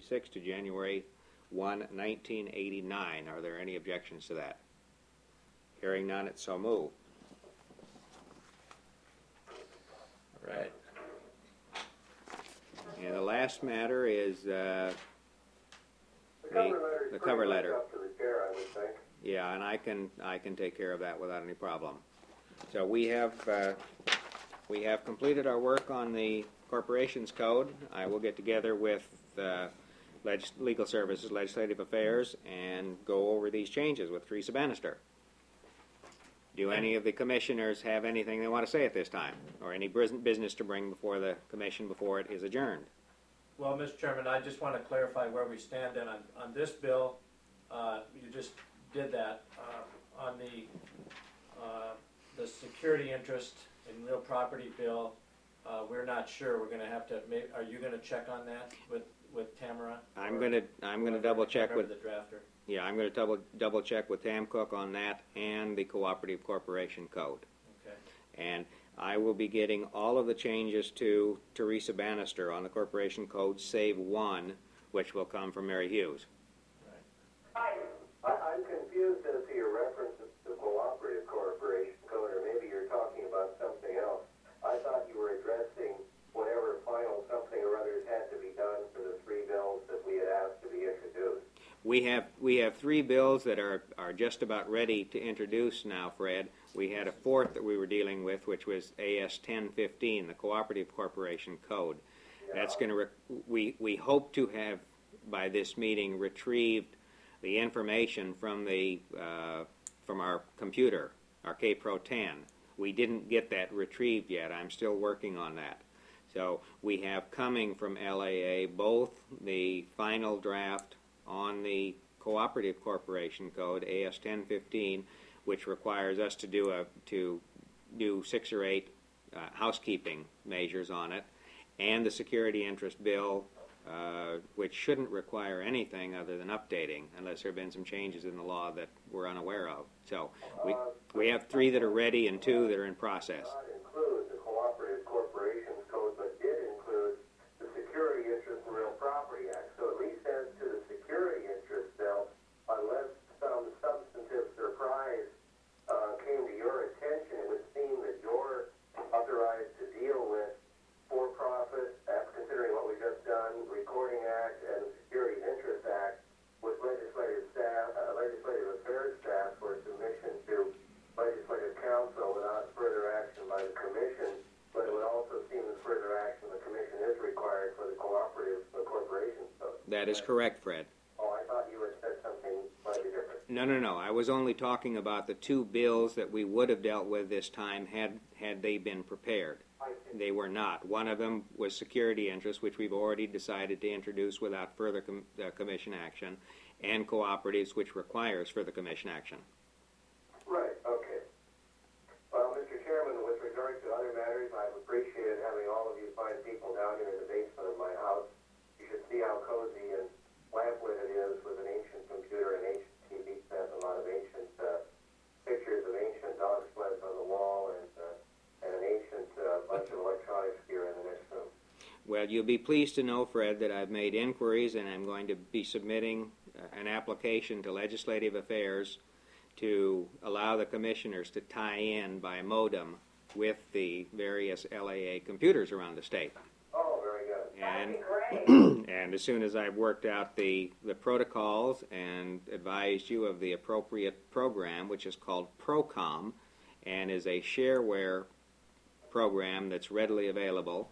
1986 to January 1, 1989. Are there any objections to that? Hearing none, it's so moved. All right. And the last matter is the cover letter. Up to the chair, I would think. Yeah, and I can take care of that without any problem. So we have completed our work on the Corporations Code. I will get together with Legal Services, Legislative Affairs, and go over these changes with Teresa Bannister. Do any of the commissioners have anything they want to say at this time, or any business to bring before the commission before it is adjourned? Well, Mr. Chairman, I just want to clarify where we stand then on this bill. You just did that on the security interest in real property bill. We're not sure. We're going to have to. Are you going to check on that with Tamara? I'm going to double check with the drafter. Yeah, I'm going to double check with Tam Cook on that and the Cooperative Corporation Code. Okay. And I will be getting all of the changes to Teresa Bannister on the Corporation Code, save one, which will come from Mary Hughes. Right. I'm confused as to your reference to the Cooperative Corporation Code, or maybe you're talking about something else. I thought you were addressing whatever final something or others had to be done for the three bills that we had asked to be introduced. We have three bills that are just about ready to introduce now, Fred. We had a fourth that we were dealing with, which was AS 1015, the Cooperative Corporation Code. Yeah. That's going to we hope to have by this meeting retrieved the information from from our computer, our KPRO 10. We didn't get that retrieved yet. I'm still working on that. So we have coming from LAA both the final draft on the Cooperative Corporation Code, AS 1015, which requires us to do 6 or 8 housekeeping measures on it, and the security interest bill, which shouldn't require anything other than updating, unless there have been some changes in the law that we're unaware of. So we have 3 that are ready and 2 that are in process. Not include the Cooperative Corporations Code, but did include the Security Interest in Real Property Act. So at least as to the security interest bill, unless some substantive surprise came to your attention, it would seem that you're authorized to deal with for-profit, considering what we just done, Recording Act and the Security Interest Act, with legislative affairs staff for submission to Legislative Council without further action by the Commission. But it would also seem that further action of the Commission is required for the Cooperative Corporation Code. That is correct, Fred. Oh, I thought you had said something slightly different. No. I was only talking about the 2 bills that we would have dealt with this time had they been prepared. They were not. One of them was security interest, which we've already decided to introduce without further Commission action, and cooperatives, which requires further Commission action. Right, okay. Well, Mr. Chairman, with regard to other matters, I've appreciated having all of you fine people down here in the basement of my house. You should see how cozy and lamplit it is with an ancient computer and ancient TV set, a lot of ancient pictures of ancient dog sleds on the wall, and an ancient bunch of electronics gear in the next room. Well, you'll be pleased to know, Fred, that I've made inquiries and I'm going to be submitting an application to Legislative Affairs to allow the commissioners to tie in by modem with the various LAA computers around the state. Oh, very good. And, that'd be great. and as soon as I've worked out the protocols and advised you of the appropriate program, which is called ProCom, and is a shareware program that's readily available,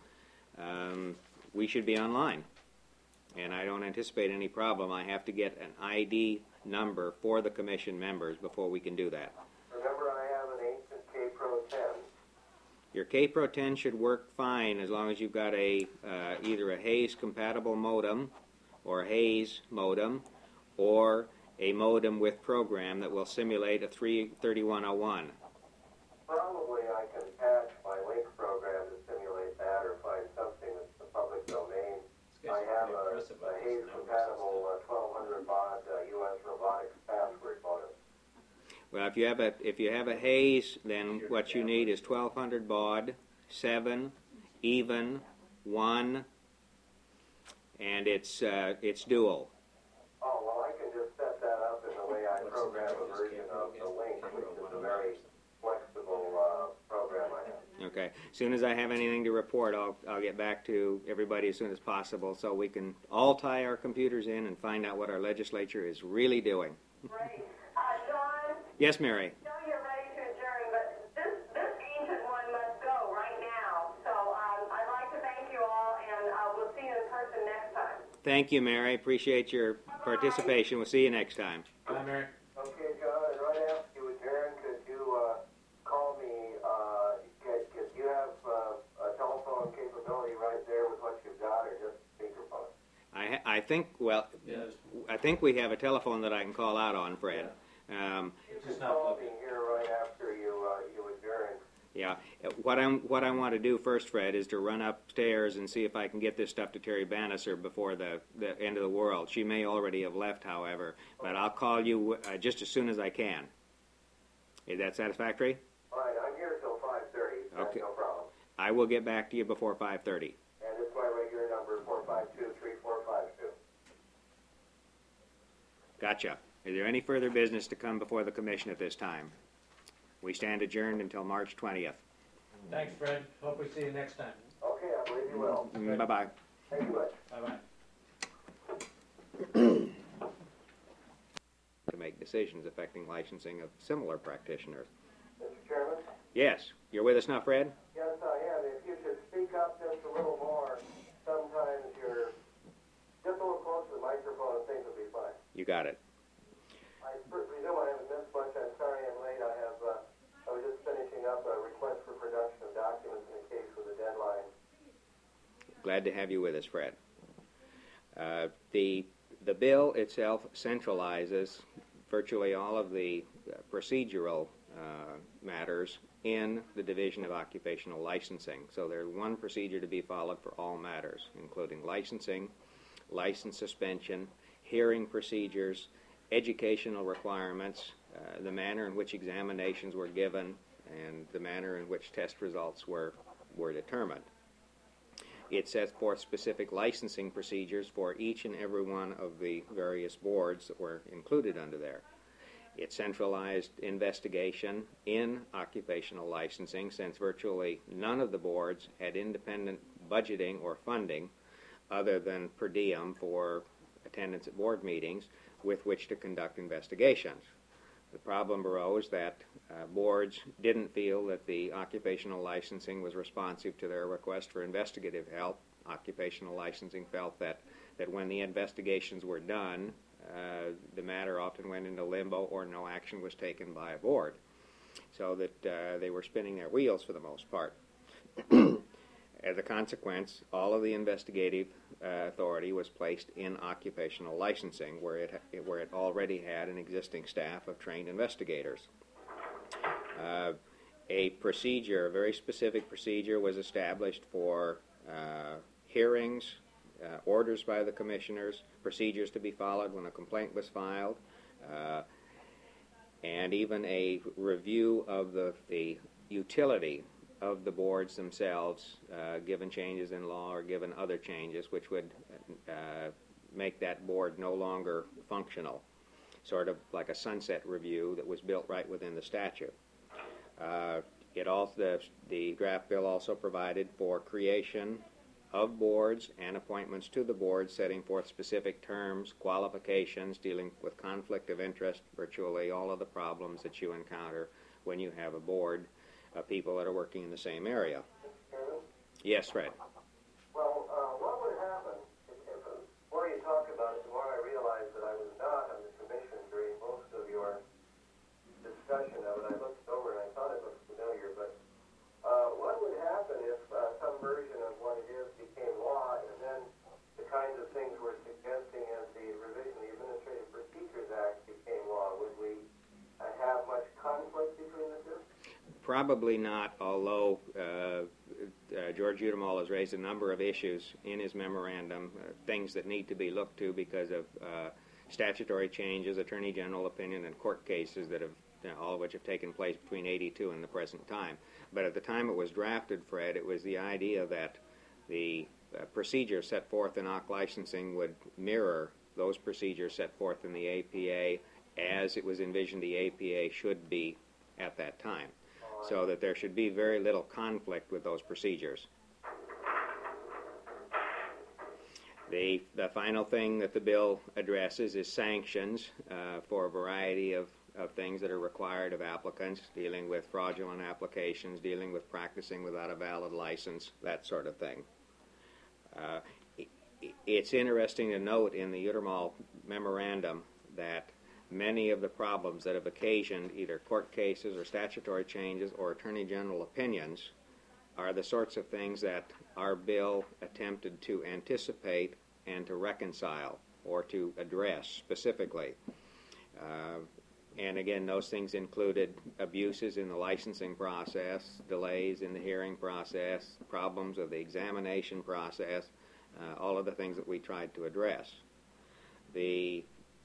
we should be online. And I don't anticipate any problem. I have to get an ID number for the Commission members before we can do that. Remember, I have an ancient KPRO 10. Your KPRO 10 should work fine as long as you've got either a Hayes compatible modem or a Hayes modem or a modem with program that will simulate a 3101. Probably I can patch my link program to simulate that or find something that's the public domain. I have a Hayes compatible 1200 baud U.S. robotics password modem. Well, if you have a Hayes, then what you need is 1200 baud, 7, even, 1, and it's dual. Oh, well, I can just set that up in the way I program a version of the link, which is a very flexible program I have. Okay. As soon as I have anything to report, I'll get back to everybody as soon as possible, so we can all tie our computers in and find out what our legislature is really doing. Right. John? Yes, Mary. I know you're ready to adjourn, but this ancient one must go right now. So I'd like to thank you all, and we'll see you in person next time. Thank you, Mary. Appreciate your participation. We'll see you next time. Bye, Mary. Okay, John, and right after you adjourn, could you call me, because you have a telephone capability right there with what you've got, or just speakerphone? I think, well, Yes. I think we have a telephone that I can call out on, Fred. You It's can just not call plugged me in. here right after you adjourn. Yeah. What I want to do first, Fred, is to run upstairs and see if I can get this stuff to Terry Bannister before the end of the world. She may already have left, however, but I'll call you just as soon as I can. Is that satisfactory? All right, I'm here till 5:30. That's Okay. no problem. I will get back to you before 5:30. And it's my regular number, 452-3452. Gotcha. Is there any further business to come before the commission at this time? We stand adjourned until March 20th. Thanks, Fred. Hope we see you next time. Okay, I believe you will. Bye-bye. Thank you much. Bye-bye. To make decisions affecting licensing of similar practitioners. Mr. Chairman? Yes. You're with us now, Fred? Yes, I am. If you could speak up just a little more, sometimes you're just a little closer to the microphone and things will be fine. You got it. I presume I haven't missed much. I'm sorry I'm late. I was just finishing up a request for production of documents in a case with a deadline. Glad to have you with us, Fred. The bill itself centralizes virtually all of the procedural matters in the Division of Occupational Licensing. So there's one procedure to be followed for all matters, including licensing, license suspension, hearing procedures, educational requirements, the manner in which examinations were given, and the manner in which test results were determined. It sets forth specific licensing procedures for each and every one of the various boards that were included under there. It centralized investigation in occupational licensing, since virtually none of the boards had independent budgeting or funding other than per diem for attendance at board meetings with which to conduct investigations. The problem arose that boards didn't feel that the occupational licensing was responsive to their request for investigative help. Occupational licensing felt that when the investigations were done, the matter often went into limbo or no action was taken by a board, so that they were spinning their wheels for the most part. As a consequence, all of the investigative authority was placed in occupational licensing, where it already had an existing staff of trained investigators. A procedure, a very specific procedure, was established for hearings, orders by the commissioners, procedures to be followed when a complaint was filed, and even a review of the utility of the boards themselves, given changes in law or given other changes which would make that board no longer functional, sort of like a sunset review that was built right within the statute. The draft bill also provided for creation of boards and appointments to the board, setting forth specific terms, qualifications, dealing with conflict of interest, virtually all of the problems that you encounter when you have a board of people that are working in the same area. Chairman? Yes, Fred. Well, what would happen if the more you talk about it, the more I realized that I was not on the commission during most of your discussion of it. I looked over and I thought it looked familiar, but what would happen if some version of what it is became law, and then the kinds of things we're suggesting as the revision of the Administrative Procedures Act became law? Would we have much conflict between the two? Probably not, although George Udemol has raised a number of issues in his memorandum, things that need to be looked to because of statutory changes, Attorney General opinion, and court cases that have, all of which have taken place between '82 and the present time. But at the time it was drafted, Fred, it was the idea that the procedures set forth in OC licensing would mirror those procedures set forth in the APA as it was envisioned the APA should be at that time, so that there should be very little conflict with those procedures. The final thing that the bill addresses is sanctions for a variety of things that are required of applicants, dealing with fraudulent applications, dealing with practicing without a valid license, that sort of thing. It's interesting to note in the Utermal memorandum that many of the problems that have occasioned either court cases or statutory changes or Attorney General opinions are the sorts of things that our bill attempted to anticipate and to reconcile or to address specifically. And again, those things included abuses in the licensing process, delays in the hearing process, problems of the examination process, all of the things that we tried to address. The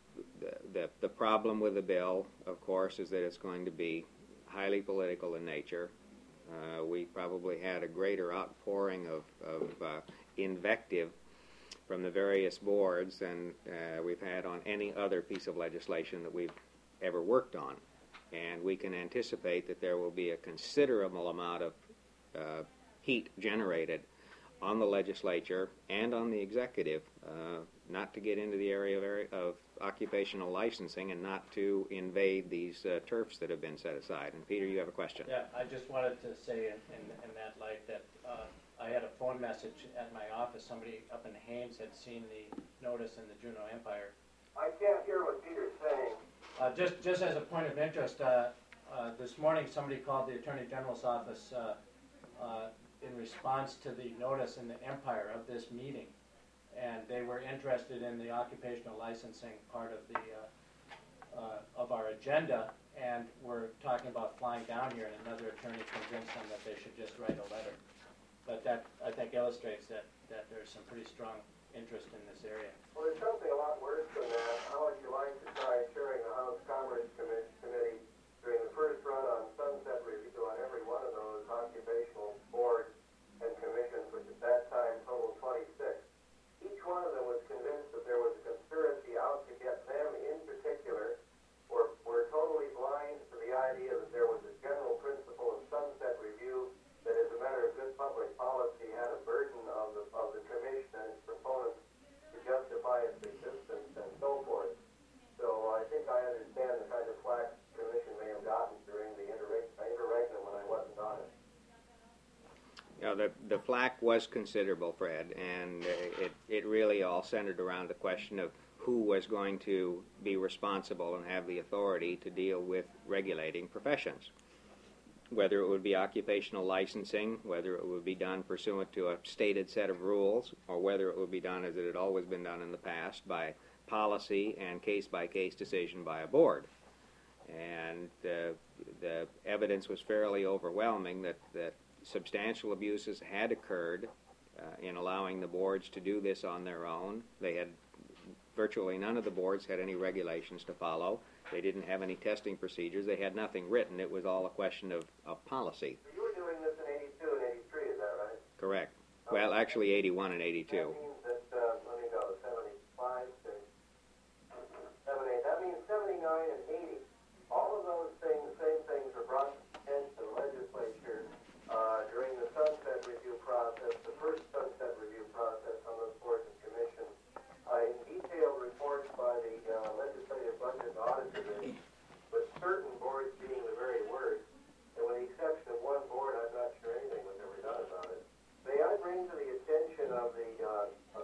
problem with the bill, of course, is that it's going to be highly political in nature. We probably had a greater outpouring of invective from the various boards than we've had on any other piece of legislation that we've ever worked on. And we can anticipate that there will be a considerable amount of heat generated on the legislature and on the executive, not to get into the area of occupational licensing and not to invade these turfs that have been set aside. And Peter, you have a question. Yeah, I just wanted to say in that light that I had a phone message at my office. Somebody up in Haines had seen the notice in the Juneau Empire. I can't hear what Peter's saying. Just as a point of interest, this morning somebody called the Attorney General's office in response to the notice in the Empire of this meeting, and they were interested in the occupational licensing part of the of our agenda, and were talking about flying down here, and another attorney convinced them that they should just write a letter. But that, I think, illustrates that there's some pretty strong interest in this area. Well, there's something a lot worse than that. How would you like to try chairing the House Commerce Committee during the first run on sunset review on every one of those occupational boards and commissions, which at that time totaled 26. Each one of them was convinced that there was a conspiracy out to get them in particular, were totally blind to the idea that there was a general principle of sunset review that, as a matter of good public policy, had a burden of the commission and its proponents to justify its existence and so forth. So I think I understand the kind of flack the commission may have gotten during the interregnum when I wasn't on it. You know, the flack was considerable, Fred, and it really all centered around the question of who was going to be responsible and have the authority to deal with regulating professions. Whether it would be occupational licensing, whether it would be done pursuant to a stated set of rules, or whether it would be done as it had always been done in the past by policy and case-by-case decision by a board. And the evidence was fairly overwhelming that substantial abuses had occurred in allowing the boards to do this on their own. Virtually none of the boards had any regulations to follow. They didn't have any testing procedures. They had nothing written. It was all a question of policy. So you were doing this in 82 and 83, is that right? Correct. Well, actually 81 and 82. That means that, let me go, 75, 6, 7, 8. That means 79 and 80. All of those things, same things, were brought into the legislature during the sunset review process, the first sunset review process on those boards and commissions. In detailed reports by the Legislative Budget and Audit Division, with certain boards being the very worst, and with the exception of one board, I'm not sure anything was ever done about it. May I bring to the attention of the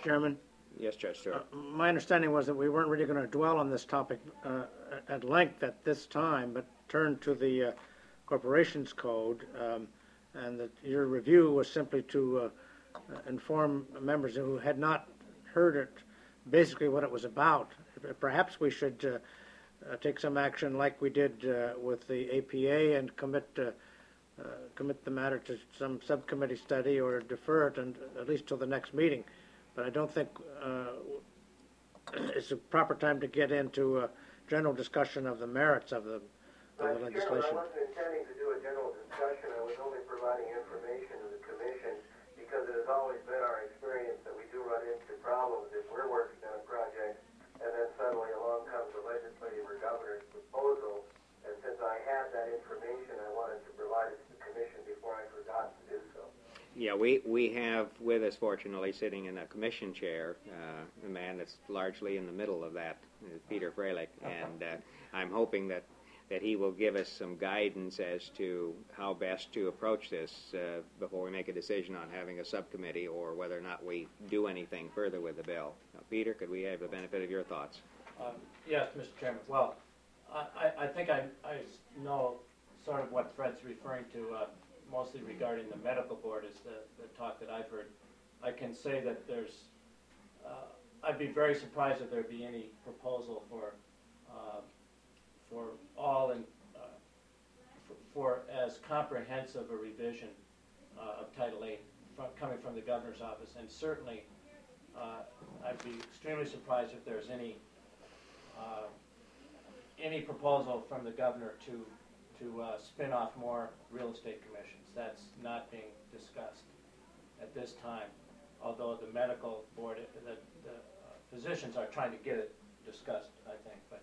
Chairman, Yes, Judge Stewart. my understanding was that we weren't really going to dwell on this topic at length at this time, but turn to the Corporations Code, and that your review was simply to inform members who had not heard it, basically what it was about. Perhaps we should take some action like we did with the APA and commit the matter to some subcommittee study or defer it and at least till the next meeting. But I don't think it's a proper time to get into a general discussion of the merits of the legislation. I wasn't intending to do a general discussion. I was only providing information to the Commission because it has always been our experience that we do run into problems if we're working on a project and then suddenly along comes the legislative or governor's proposal. And since I had that information, I wanted to provide it to the Commission before I forgot to do so. Yeah, we have with us, fortunately, sitting in a commission chair, a man that's largely in the middle of that, Peter Freilich, and I'm hoping that he will give us some guidance as to how best to approach this before we make a decision on having a subcommittee or whether or not we do anything further with the bill. Now, Peter, could we have the benefit of your thoughts? Yes, Mr. Chairman. Well, I think I know sort of what Fred's referring to, mostly regarding the medical board is the talk that I've heard. I can say that there's, I'd be very surprised if there'd be any proposal for all and for as comprehensive a revision of Title VIII coming from the governor's office, and certainly I'd be extremely surprised if there's any proposal from the governor to spin off more real estate commissions. That's not being discussed at this time, although the medical board, the physicians are trying to get it discussed, I think. But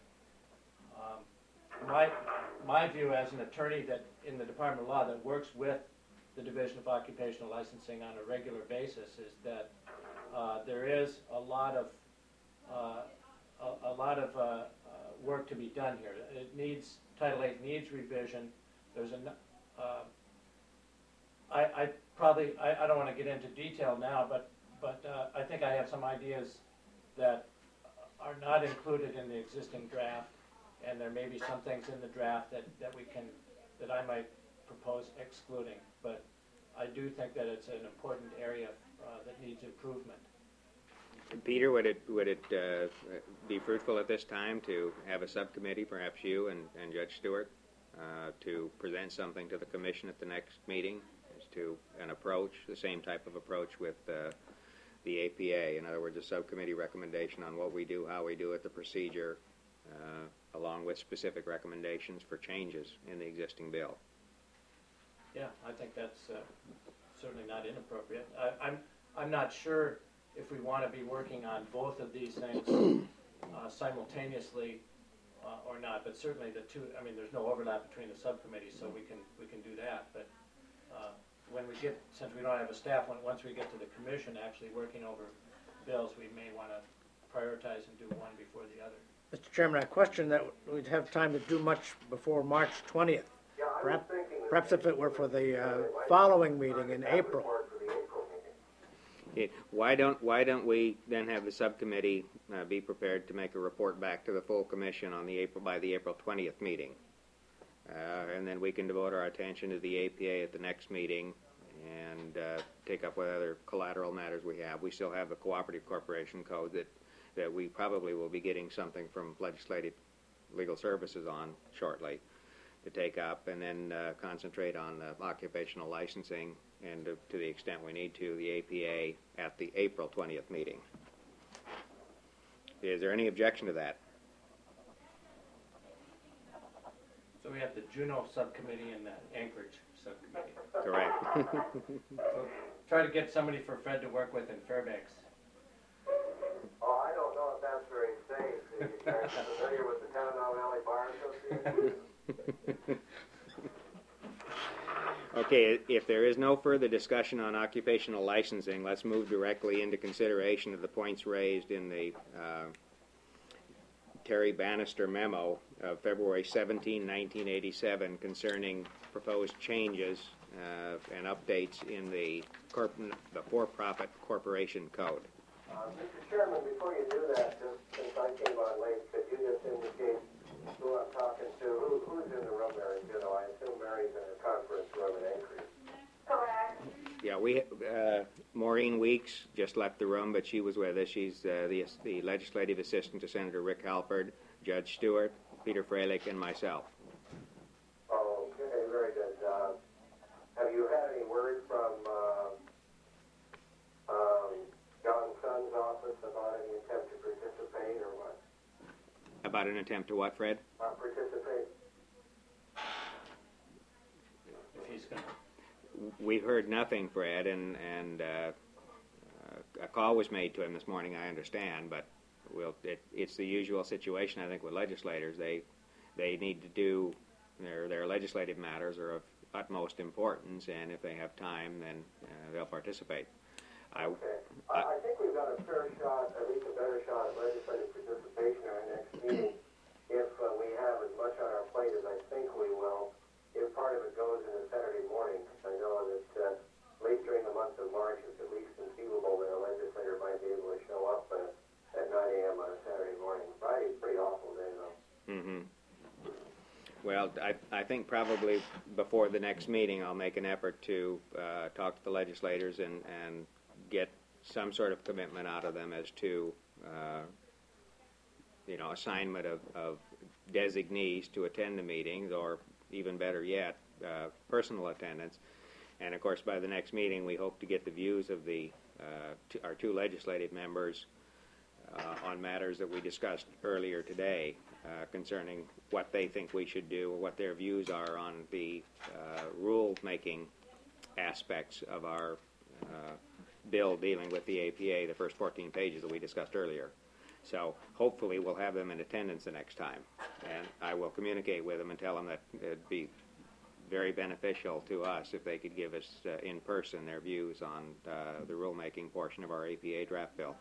my view as an attorney that in the Department of Law that works with the Division of Occupational Licensing on a regular basis is that there is a lot of work to be done here. Title VIII needs revision. There's I don't want to get into detail now, but I think I have some ideas that are not included in the existing draft, and there may be some things in the draft that I might propose excluding. But I do think that it's an important area that needs improvement. Peter, would it be fruitful at this time to have a subcommittee, perhaps you and Judge Stewart, to present something to the Commission at the next meeting as to an approach, the same type of approach with the APA? In other words, a subcommittee recommendation on what we do, how we do it, the procedure, along with specific recommendations for changes in the existing bill. Yeah, I think that's certainly not inappropriate. I'm not sure if we want to be working on both of these things simultaneously or not, but certainly the two. I mean, there's no overlap between the subcommittees, so we can do that. But when we get, since we don't have a staff, once we get to the commission actually working over bills, we may want to prioritize and do one before the other. Mr. Chairman, I question that we'd have time to do much before March 20th. Yeah, Perhaps if it were for the following meeting in April. Okay. Why don't we then have the subcommittee be prepared to make a report back to the full commission on by the April 20th meeting, and then we can devote our attention to the APA at the next meeting and take up what other collateral matters we have. We still have the Cooperative Corporation Code that we probably will be getting something from Legislative Legal Services on shortly to take up, and then concentrate on occupational licensing and to the extent we need to, the APA at the April 20th meeting. Is there any objection to that? So we have the Juneau subcommittee and the Anchorage subcommittee. Correct. So try to get somebody for Fred to work with in Fairbanks. Oh, I don't know if that's very safe. Are you guys familiar with the Tanana Valley Bar Association? Okay, if there is no further discussion on occupational licensing, let's move directly into consideration of the points raised in the Terry Bannister memo of February 17, 1987 concerning proposed changes and updates in the for-profit corporation code. Mr. Chairman, before you do that, just since I came on late, could you just indicate who I'm talking to? Who's in the room there in Juneau? I assume Mary's in her conference room in Anchorage. Correct. Yeah, Maureen Weeks just left the room, but she was with us. She's the legislative assistant to Senator Rick Halford, Judge Stewart, Peter Freilich, and myself. Okay, very good. Have you had any word from John Sun's office about any attempt to participate or what? About an attempt to what, Fred? Participate? If he's going to. We heard nothing, Fred, and a call was made to him this morning, I understand, but it's the usual situation, I think, with legislators. They need to do their legislative matters are of utmost importance, and if they have time, then they'll participate. I think we've got a fair shot, at least a better shot at legislative participation in our next meeting if we have as much on our plate as I think we will. If part of it goes into Saturday morning, because I know that late during the month of March, it's at least conceivable that a legislator might be able to show up at 9 a.m. on a Saturday morning. Friday's a pretty awful day, though. Mm-hmm. Well, I think probably before the next meeting, I'll make an effort to talk to the legislators and get some sort of commitment out of them as to, assignment of designees to attend the meetings, or even better yet, personal attendance. And of course, by the next meeting, we hope to get the views of our two legislative members on matters that we discussed earlier today concerning what they think we should do, or what their views are on the rule-making aspects of our bill dealing with the APA, the first 14 pages that we discussed earlier. So hopefully we'll have them in attendance the next time, and I will communicate with them and tell them that it'd be very beneficial to us if they could give us in person their views on the rulemaking portion of our APA draft bill.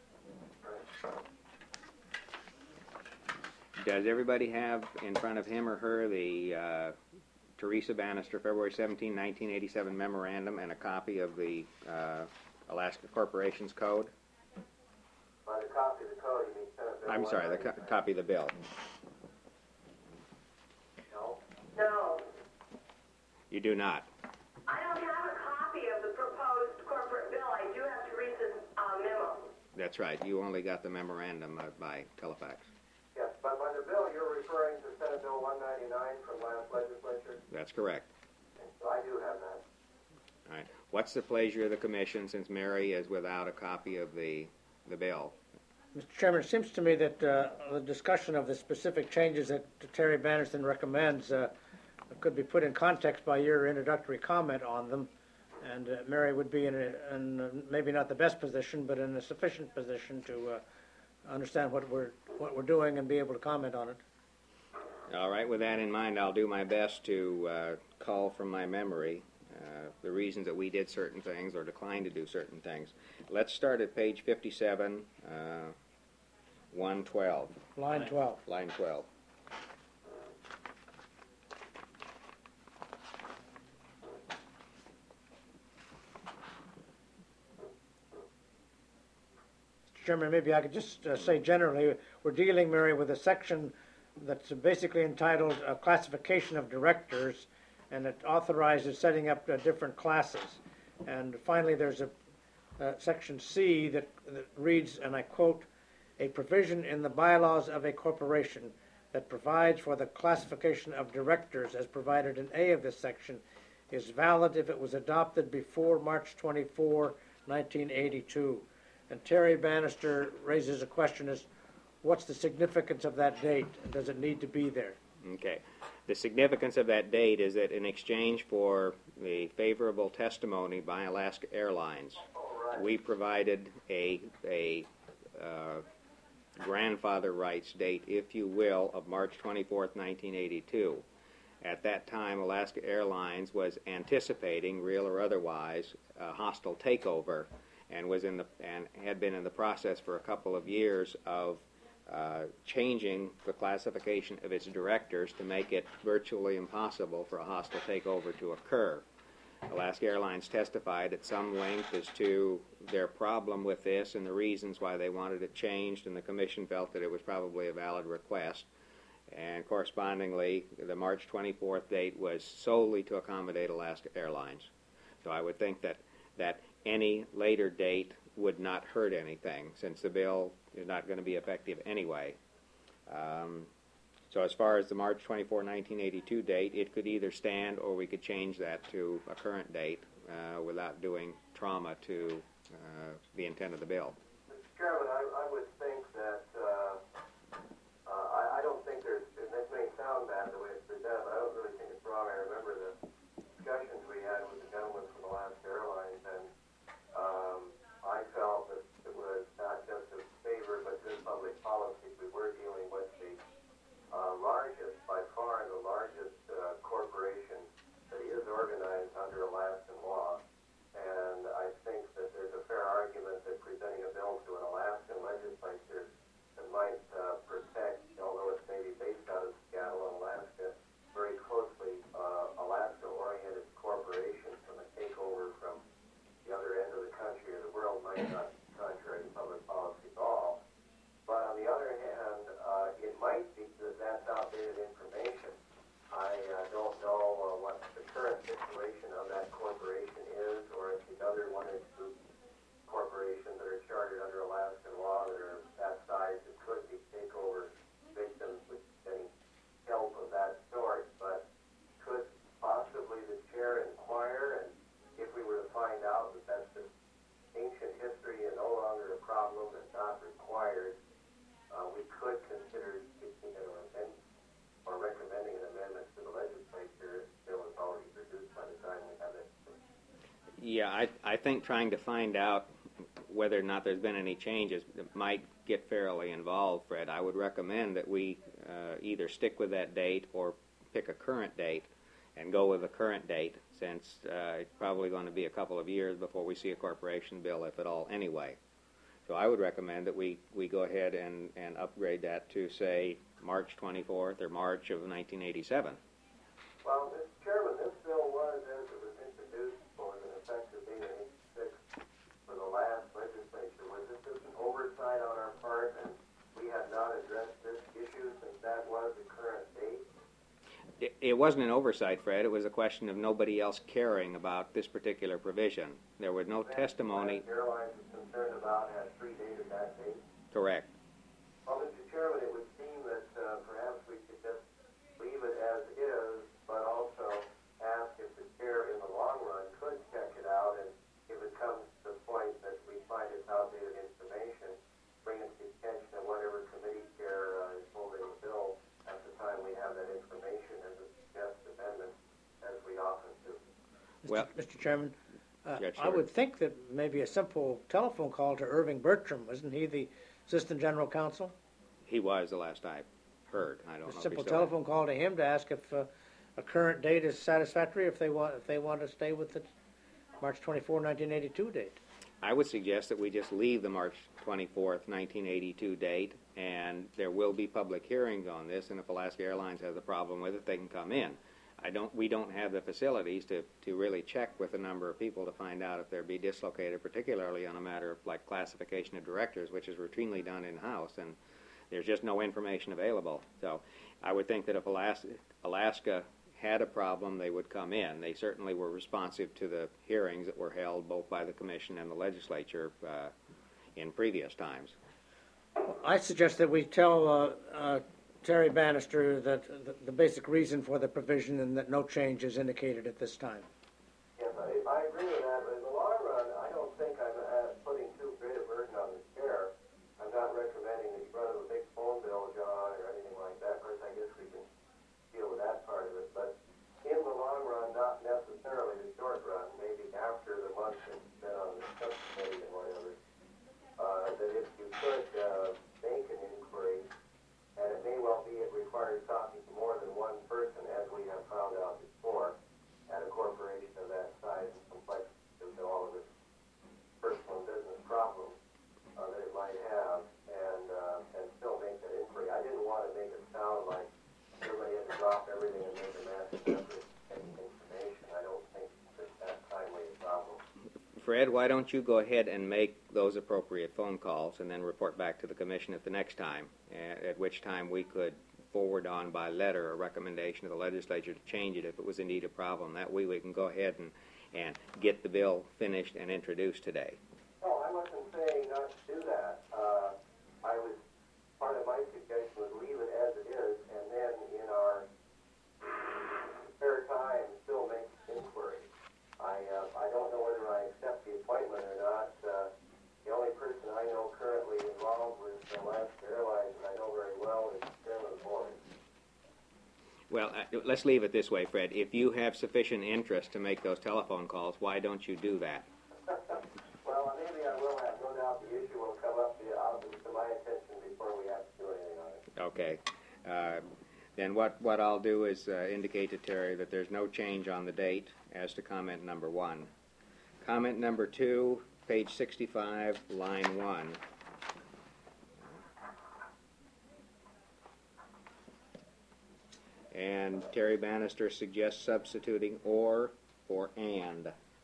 Does everybody have in front of him or her the Teresa Bannister February 17, 1987 memorandum and a copy of the Alaska Corporations Code? By the copy of the code, you mean Senate Bill I'm sorry, the copy of the bill. No. No. You do not. I don't have a copy of the proposed corporate bill. I do have Teresa's memo. That's right. You only got the memorandum by telefax. Yes, but by the bill, you're referring to Senate Bill 199 from last legislature? That's correct. So I do have that. All right. What's the pleasure of the commission, since Mary is without a copy of the bill? Mr. Chairman, it seems to me that the discussion of the specific changes that Terry Bannister recommends could be put in context by your introductory comment on them, and Mary would be in maybe not the best position, but in a sufficient position to understand what we're doing and be able to comment on it. All right. With that in mind, I'll do my best to call from my memory the reasons that we did certain things or declined to do certain things. Let's start at page 57, 112. Line 12. Line 12. Mr. Chairman, maybe I could just say generally, we're dealing, Mary, with a section that's basically entitled Classification of Directors, and it authorizes setting up different classes. And finally, there's a section C that reads, and I quote, "A provision in the bylaws of a corporation that provides for the classification of directors as provided in A of this section is valid if it was adopted before March 24, 1982. And Terry Bannister raises a question as, what's the significance of that date? Does it need to be there? Okay. The significance of that date is that in exchange for the favorable testimony by Alaska Airlines, we provided a grandfather rights date, if you will, of March 24th, 1982. At that time, Alaska Airlines was anticipating, real or otherwise, a hostile takeover, and had been in the process for a couple of years of changing the classification of its directors to make it virtually impossible for a hostile takeover to occur. Alaska Airlines testified at some length as to their problem with this and the reasons why they wanted it changed, and the Commission felt that it was probably a valid request. And correspondingly, the March 24th date was solely to accommodate Alaska Airlines. So I would think that any later date would not hurt anything, since the bill is not going to be effective anyway. So as far as the March 24, 1982 date, it could either stand or we could change that to a current date without doing trauma to the intent of the bill. Mr. Chairman, I would think that, I don't think there's, and this may sound bad the way it's presented, but I don't really think it's wrong. I remember the discussions we had with the gentleman from Alaska Airlines, and I felt that it was not just a favor, but good public policy. We were dealing with the largest, by far the largest corporation that is organized under Alaskan law. And I think that there's a fair argument that presenting a bill to an Alaskan legislature that might protect, although it's maybe based out of Seattle and Alaska, very closely Alaska-oriented corporations from a takeover from the other end of the country or the world might not be contrary to public policy at all. But on the other hand, it might be that that's outdated information. I don't know what the current situation of that corporation is, or if the other one or two corporations that are chartered under Alaskan law that are that size that could be takeover victims with any help of that sort. But could possibly the chair inquire, and if we were to find out that that's just ancient history and no longer a problem and not required, we could consider seeking or recommending an amendment to the legislature if the bill is already produced by the time we have it. Yeah, I think trying to find out whether or not there's been any changes might get fairly involved, Fred. I would recommend that we either stick with that date or pick a current date and go with a current date, since it's probably going to be a couple of years before we see a corporation bill, if at all, anyway. So I would recommend that we go ahead and upgrade that to, say, March 24th or March of 1987. Well, Mr. Chairman, this bill was, as it was introduced, for an effective date of 86 for the last legislature. Was this just an oversight on our part, and we have not addressed this issue since that was the current date? It wasn't an oversight, Fred. It was a question of nobody else caring about this particular provision. There was no testimony. Airlines was concerned about had predated that date. Correct. Well, Mr. Chairman, it would seem that perhaps we could just leave it as is, but also ask if the chair in the long run could check it out, and if it comes to the point that we find it's outdated information, bring it to the attention of whatever committee chair is holding the bill at the time we have that information, and to suggest amendments as we often do. Well, Mr. Chairman, yeah, I sure. would think that maybe a simple telephone call to Irving Bertram, wasn't he the Assistant General Counsel? He was, the last I heard. I don't know. A simple if he's still- telephone call to him to ask if a current date is satisfactory, if they want to stay with the March 24, 1982 date. I would suggest that we just leave the March 24th, 1982 date, and there will be public hearings on this, and if Alaska Airlines has a problem with it, they can come in. We don't have the facilities to really check with a number of people to find out if they'll be dislocated, particularly on a matter of like classification of directors, which is routinely done in-house, and there's just no information available. So I would think that if Alaska had a problem, they would come in. They certainly were responsive to the hearings that were held both by the Commission and the legislature in previous times. I suggest that we tell Terry Bannister that the basic reason for the provision and that no change is indicated at this time. Yes, I agree with that, but in the long run, I don't think I'm putting too great a burden on the chair. I'm not recommending that you run a big phone bill, John, or anything like that. Of course, I guess we can deal with that part of it, but in the long run, not necessarily the short run, maybe after the month that's been on the subcommittee and whatever, that if you could make an inquiry, and it may well be it requires talking to more than one person, as we have found out before, at a corporation Fred, why don't you go ahead and make those appropriate phone calls and then report back to the commission at the next time, at which time we could forward on by letter a recommendation to the legislature to change it if it was indeed a problem. That way we can go ahead and get the bill finished and introduced today. No, I wasn't saying not to do that. Part of my suggestion was leave it as it is, and then in our spare time still make inquiry. I don't know whether I accept the appointment or not. The only person I know currently involved with Alaska Airlines that I know very well is the chairman of the board. Well, let's leave it this way, Fred. If you have sufficient interest to make those telephone calls, why don't you do that? Well, maybe I will have. No doubt the issue will come up to my attention before we have to do anything on it. Okay. Then what I'll do is indicate to Terry that there's no change on the date as to comment number 1. Comment number 2, page 65, line 1. And Terry Bannister suggests substituting or for and.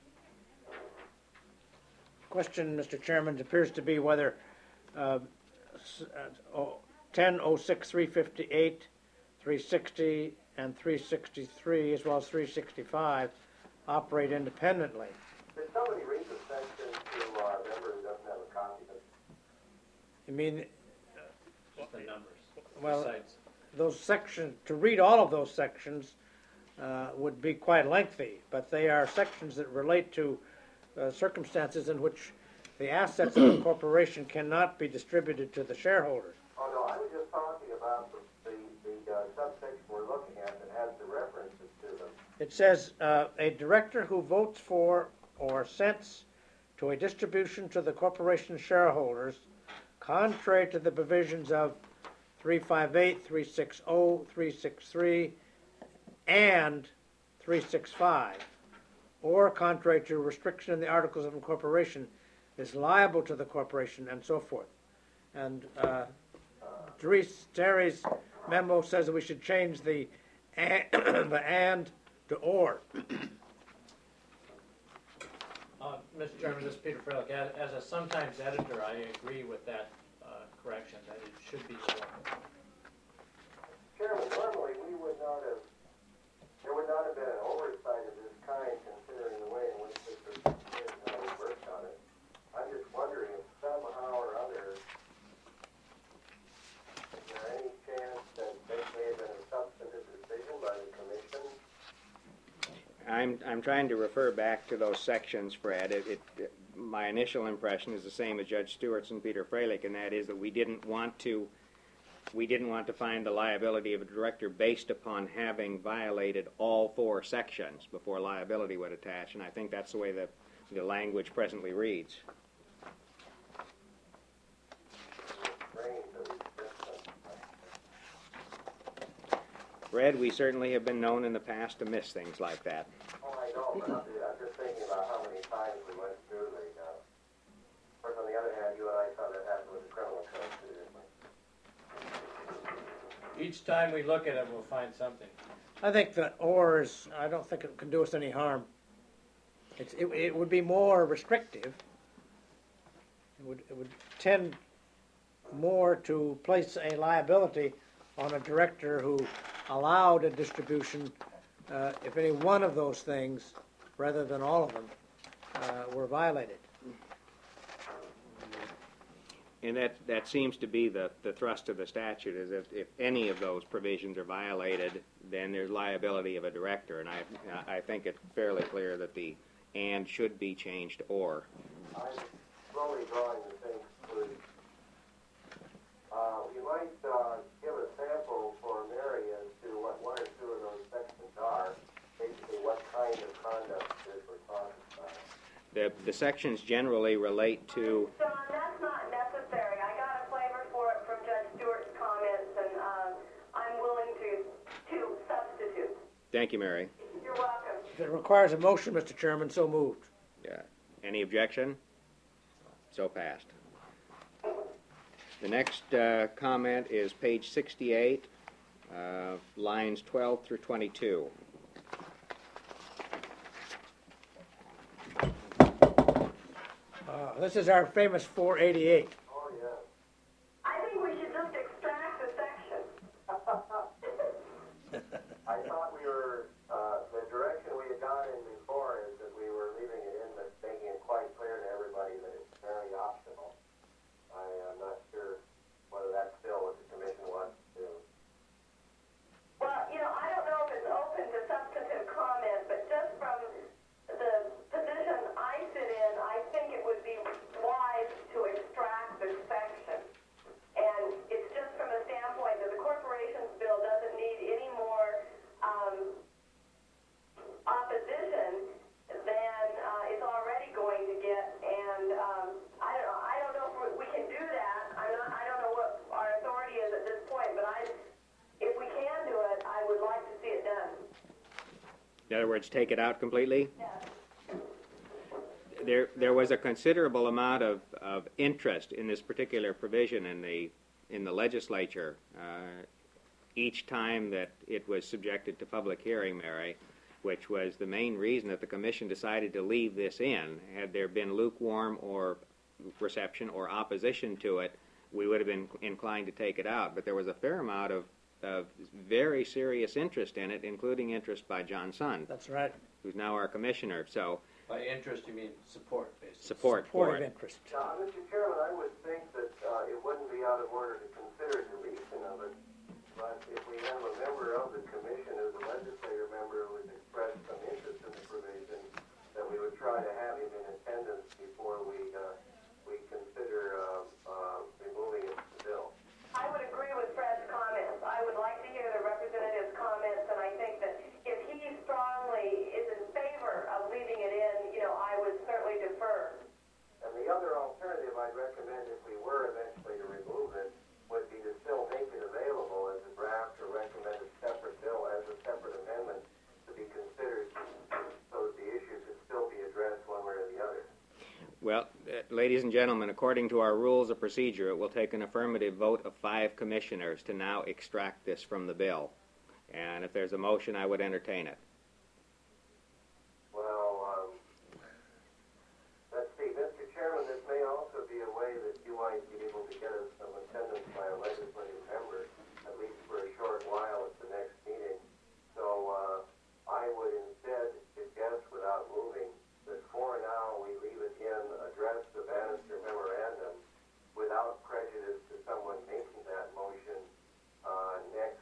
Question, Mr. Chairman, appears to be whether 1006, 358, 360, and 363, as well as 365, operate independently. Did somebody read the section to our member who doesn't have a copy of it? You mean, Just the numbers. well, Besides, those sections, to read all of those sections would be quite lengthy, but they are sections that relate to circumstances in which the assets of the corporation cannot be distributed to the shareholders. Oh, no, I was just talking about the subsection we're looking at that has the references to them. It says, a director who votes for or assents to a distribution to the corporation shareholders, contrary to the provisions of 358, 360, 363, and 365, or contrary to restriction in the Articles of Incorporation, is liable to the corporation, and so forth. And Terry's memo says that we should change the and to or. Mr. Chairman, this is Peter Freilich. As a sometimes editor, I agree with that correction, that it should be or. Chairman, normally there would not have been an oversight of this kind considering the way in which this is how we worked on it. I'm just wondering if somehow or other, is there any chance that this may have been a substantive decision by the commission? I'm trying to refer back to those sections, Fred. My initial impression is the same as Judge Stewart's and Peter Freilich, and that is that we didn't want to find the liability of a director based upon having violated all 4 sections before liability would attach, and I think that's the way the language presently reads. Fred, we certainly have been known in the past to miss things like that. Oh, I know, but I'm just thinking about how many times we went through the, of course, on the other hand, you and I saw that happen with the criminal code too, didn't we? Each time we look at it, we'll find something. I think the or is, I don't think it can do us any harm. It would be more restrictive. It would tend more to place a liability on a director who allowed a distribution if any one of those things, rather than all of them, were violated. And that seems to be the thrust of the statute, is if any of those provisions are violated, then there's liability of a director. And I think it's fairly clear that the and should be changed to or. I'm slowly drawing the same conclusion. You might give a sample for Mary as to what 1 or 2 of those sections are, basically what kind of conduct is we're talking about. The sections generally relate to... John, that's not necessary. I got a flavor for it from Judge Stewart's comments, and I'm willing to substitute. Thank you, Mary. You're welcome. If it requires a motion, Mr. Chairman, so moved. Yeah. Any objection? So passed. The next comment is page 68, lines 12 through 22. This is our famous 488. Oh, yeah. I think we should just extract the section. I thought we were, the direction we had gone in before is that we were leaving it in, but making it quite clear to everybody that it's very optional. I am not sure whether that's still what the commission wants to do. Well, I don't know if it's open to substantive comment, but just from the position I sit in, I think it would be wise to extract this section. And it's just from a standpoint that the corporations bill doesn't need any more opposition than it's already going to get. And I don't know if we can do that. I don't know what our authority is at this point, but if we can do it, I would like to see it done. In other words, take it out completely? Yes. There was a considerable amount of interest in this particular provision in the legislature each time that it was subjected to public hearing, Mary, which was the main reason that the commission decided to leave this in. Had there been lukewarm or reception or opposition to it, we would have been inclined to take it out. But there was a fair amount of very serious interest in it, including interest by John Sund, That's right. who's now our commissioner. So By interest, you mean support, basically. support Support for of it. interest. Mr. Chairman, I would think that it wouldn't be out of order to consider deletion of it, but if we have a member of the commission who's a legislator member who has expressed some interest in the provision, that we would try to have him in attendance before we consider removing it from the bill. I would agree with Fred's comments. I would like to hear the representative's comments, and I think that if he strongly is in favor of leaving it in, I would certainly defer. And the other alternative I'd recommend if we were eventually to remove it would be to still make it available as a draft or recommend a separate bill as a separate amendment to be considered so that the issue could still be addressed one way or the other. Well, ladies and gentlemen, according to our rules of procedure, it will take an affirmative vote of 5 commissioners to now extract this from the bill. And if there's a motion, I would entertain it. Well, let's see, Mr. Chairman, this may also be a way that you might be able to get us some attendance by a legislative member, at least for a short while at the next meeting. So I would instead suggest, without moving, that for now we leave it in, address the Bannister memorandum without prejudice to someone making that motion next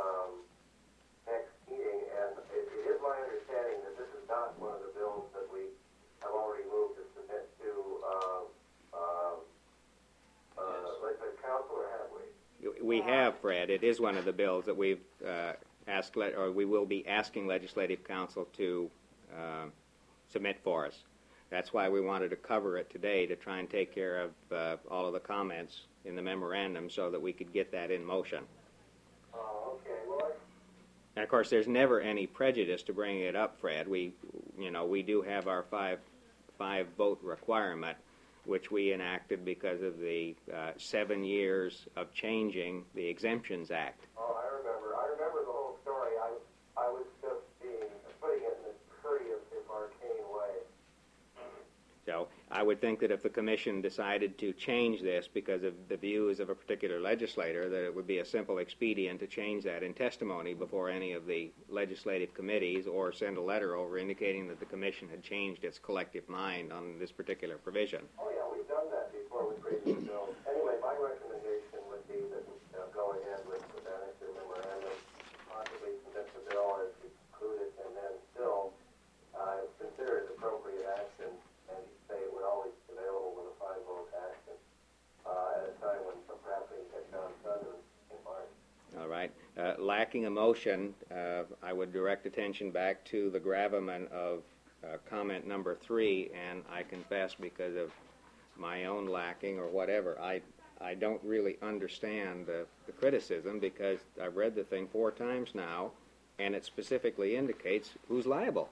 meeting. And it is my understanding that this is not one of the bills that we have already moved to submit to the council, or have we? We have, Fred. It is one of the bills that we've asked, or we will be asking Legislative Council to submit for us. That's why we wanted to cover it today, to try and take care of all of the comments in the memorandum so that we could get that in motion. Oh, okay. Well, And of course, there's never any prejudice to bringing it up, Fred. We do have our five vote requirement, which we enacted because of the 7 years of changing the Exemptions Act. oh, I remember the whole story. I was just putting it in this courteous, if arcane way. So I would think that if the commission decided to change this because of the views of a particular legislator, that it would be a simple expedient to change that in testimony before any of the legislative committees, or send a letter over indicating that the commission had changed its collective mind on this particular provision. Oh, yeah, we've done that before with previous bills. Anyway, my recommendation would be that we go ahead with the Bannister memorandum, possibly submit the bill as included, and then still consider it appropriate action, and say it would always be available with a 5-vote action at a time when perhaps we can get John Sund in March. All right. Lacking a motion, I would direct attention back to the gravamen of comment number 3, and I confess, because of my own lacking or whatever, I don't really understand the criticism, because I've read the thing 4 times now, and it specifically indicates who's liable.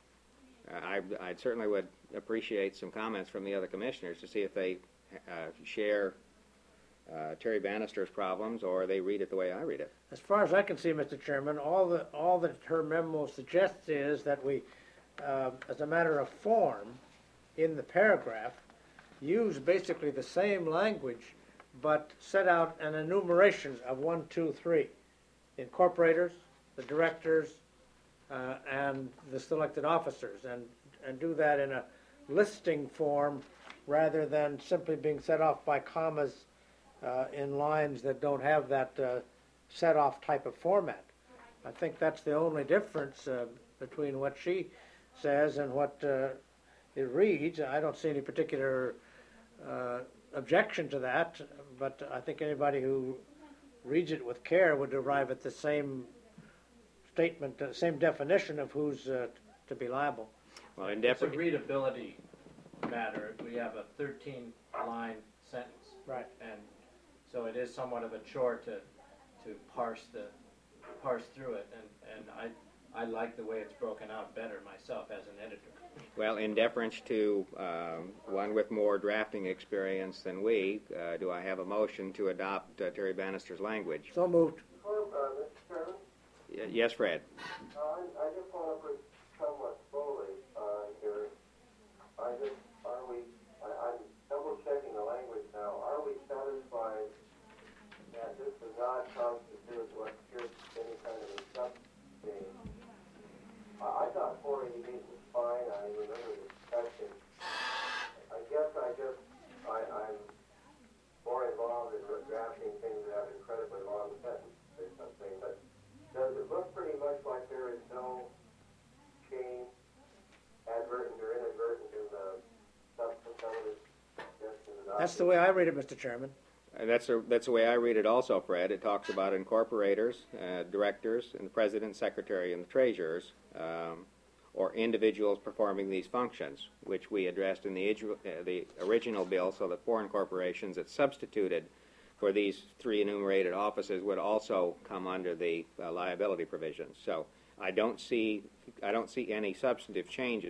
I certainly would appreciate some comments from the other commissioners to see if they share Terry Bannister's problems, or they read it the way I read it. As far as I can see, Mr. Chairman, all that her memo suggests is that we, as a matter of form, in the paragraph, use basically the same language, but set out an enumeration of 1, 2, 3. The incorporators, the directors, and the selected officers, and do that in a listing form rather than simply being set off by commas in lines that don't have that set off type of format. I think that's the only difference between what she says and what it reads. I don't see any particular objection to that, but I think anybody who reads it with care would arrive at the same statement, same definition of who's to be liable. Well, in It's a deference, readability matter. We have a 13-line sentence. Right. And so it is somewhat of a chore to parse through it, and I like the way it's broken out better myself as an editor. well, in deference to one with more drafting experience than we, do I have a motion to adopt Terry Bannister's language? So moved. Mr. Chairman, Yes, Fred. I just want to put somewhat slowly here. I'm double checking the language now. Are we satisfied that this does not constitute what appears to be any kind of a substitute? I thought 488 was fine. I remember the discussion. I guess I'm more involved in drafting things that have incredibly long sentences or something, but does it look pretty much like there is no change, advertent or inadvertent, in the substance of it? That's the way I read it, Mr. Chairman. That's the way I read it also, Fred. It talks about incorporators, directors, and the president, secretary, and the treasurers, or individuals performing these functions, which we addressed in the original bill, so that foreign corporations that substituted for these three enumerated offices would also come under the liability provisions. So I don't see any substantive changes.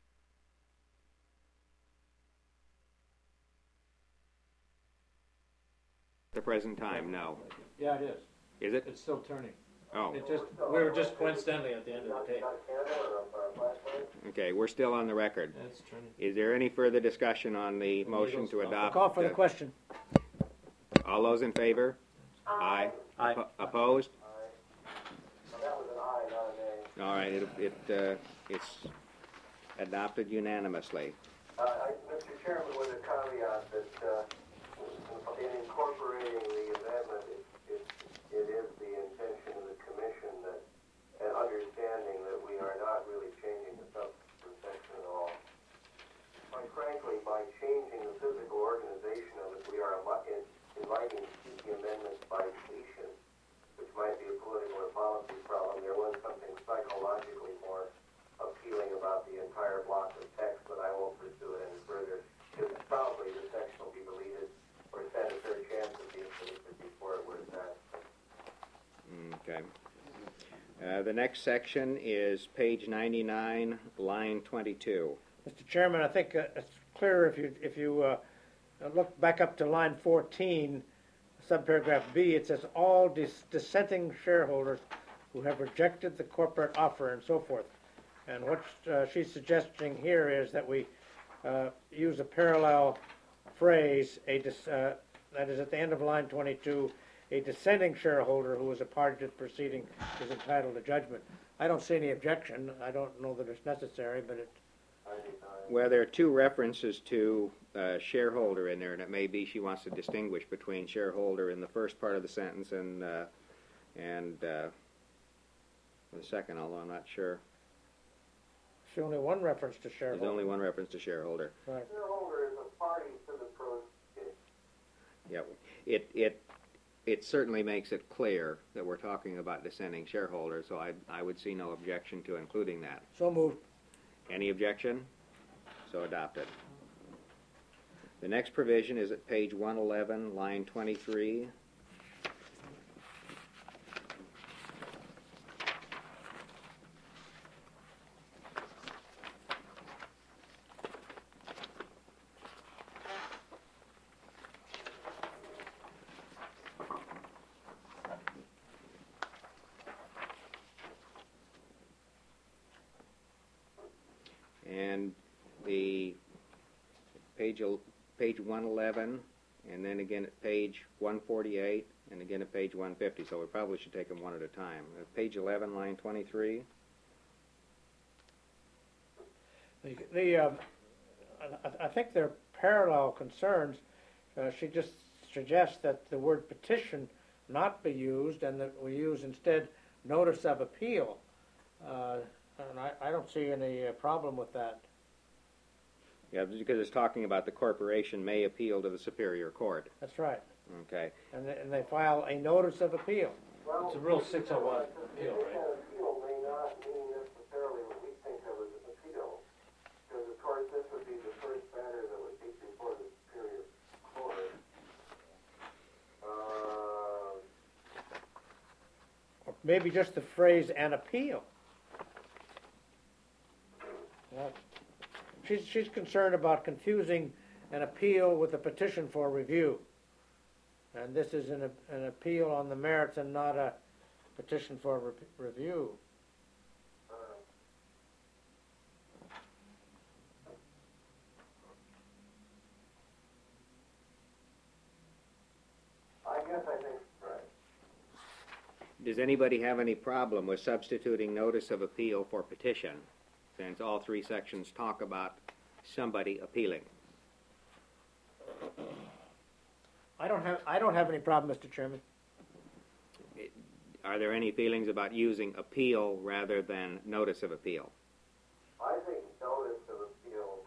At the present time, no. Yeah, it is. Is it? It's still turning. Oh, We were just coincidentally at the end of the tape. okay. We're still on the record. It's turning. Is there any further discussion on the motion to adopt? Call for the question. All those in favor? Aye. Aye. Opposed? That was an aye, not an All right. It's adopted unanimously. Mr. Chairman, with a caveat that in incorporating the amendment, it is the intention of the commission that, and understanding that we are not really changing the substance section at all. Quite frankly, by changing the physical organization of it, we are inviting the amendments by deletion, which might be a political or policy problem. There was something psychologically more appealing about the entire block of text, but I won't pursue it any further. Because probably the section will be deleted or stand a third chance of being deleted before it was done. Okay. The next section is page 99, line 22. Mr. Chairman, I think it's clearer if you look back up to line 14, subparagraph B. It says all dissenting shareholders who have rejected the corporate offer and so forth. And what she's suggesting here is that we use a parallel phrase, that is at the end of line 22, a dissenting shareholder who is a party to the proceeding is entitled to judgment. I don't see any objection. I don't know that it's necessary, but it... Well, there are two references to shareholder in there, and it may be she wants to distinguish between shareholder in the first part of the sentence and the second, although I'm not sure. There's only one reference to shareholder. There's only one reference to shareholder. Right. Shareholder is a party to the proceeding. Yeah, it certainly makes it clear that we're talking about dissenting shareholders, so I would see no objection to including that. So moved. Any objection? So adopted. The next provision is at page 111, line 23. And the page page 111, and then again at page 148, and again at page 150, so we probably should take them one at a time. Page 11, line 23. I think they're parallel concerns. She just suggests that the word petition not be used and that we use instead notice of appeal. And I don't see any problem with that. Yeah, because it's talking about the corporation may appeal to the Superior Court. That's right. Okay. And they file a notice of appeal. Well, It's a Rule 601 appeal, right? An appeal may not mean necessarily what we think of as an appeal, because of course this would be the first matter that would be before the Superior Court. Or maybe just the phrase an appeal. Well, she's concerned about confusing an appeal with a petition for review. And this is an appeal on the merits and not a petition for review. I guess I think, right. Does anybody have any problem with substituting notice of appeal for petition, since all three sections talk about somebody appealing? I don't have any problem, Mr. Chairman. Are there any feelings about using appeal rather than notice of appeal? I think notice of appeal,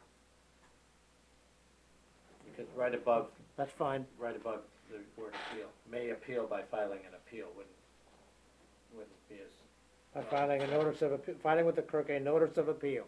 Because right above That's fine. the word appeal, may appeal by filing an appeal wouldn't be as. By filing a notice of appeal, filing with the clerk a notice of appeal.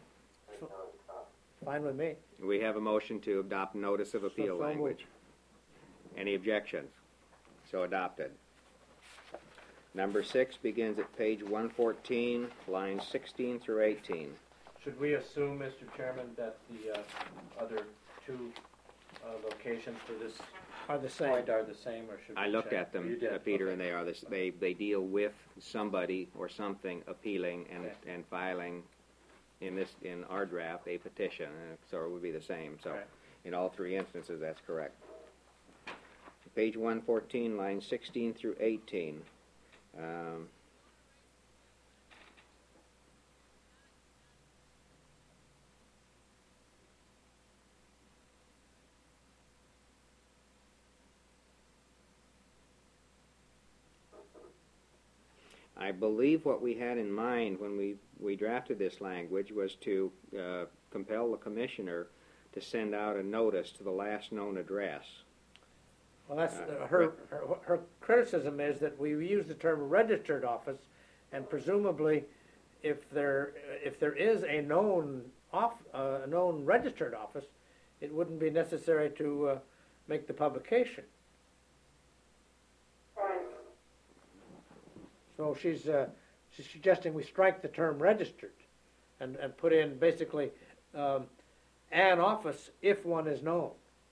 Fine with me. We have a motion to adopt notice of appeal So language. Any objections? So adopted. Number 6 begins at page 114, lines 16 through 18. Should we assume, Mr. Chairman, that the other two locations for this Are the same. point are the same, or should we I looked check? at them, You did? Peter, Okay. and they are this. They deal with somebody or something appealing and filing in our draft a petition, so it would be the same. So Right. in all three instances, that's correct. Page 114, lines 16 through 18. I believe what we had in mind when we drafted this language was to compel the commissioner to send out a notice to the last known address. Well, that's her criticism is that we use the term registered office, and presumably, if there is a known registered office, it wouldn't be necessary to make the publication. Right. So she's suggesting we strike the term registered, and put in basically an office if one is known.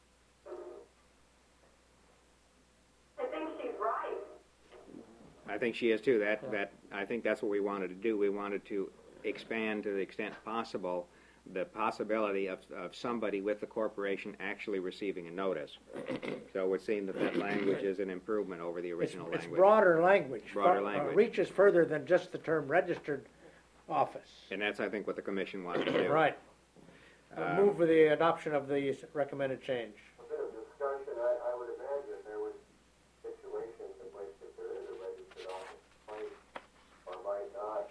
I think she's right. I think she is too. I think that's what we wanted to do. We wanted to expand to the extent possible the possibility of somebody with the corporation actually receiving a notice. So it would seem that language is an improvement over the original language. It's broader language. Broader language. Reaches further than just the term registered office. And that's, I think, what the commission wanted to do. Right. Move for the adoption of the recommended change. a bit of discussion, I would imagine there was situations in which if there is a registered office might or might not,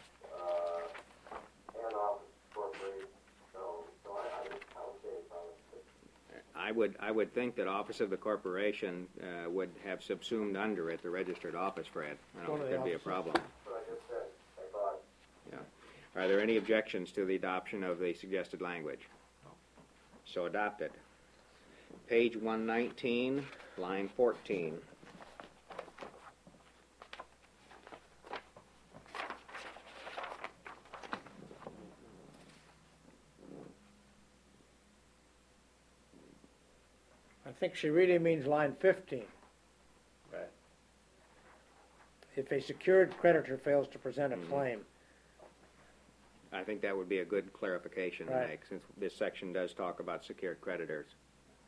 an office corporation, so I would say probably. I would think that office of the corporation would have subsumed under it the registered office, Fred. I don't think there'd be a problem. That's what I just said, I thought. Yeah. Are there any objections to the adoption of the suggested language? So adopted. Page 119, line 14. I think she really means line 15. Right. If a secured creditor fails to present a claim. I think that would be a good clarification to Right. make, since this section does talk about secured creditors.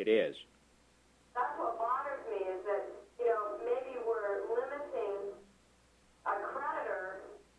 It is. That's what bothers me is that, you know, maybe we're limiting a creditor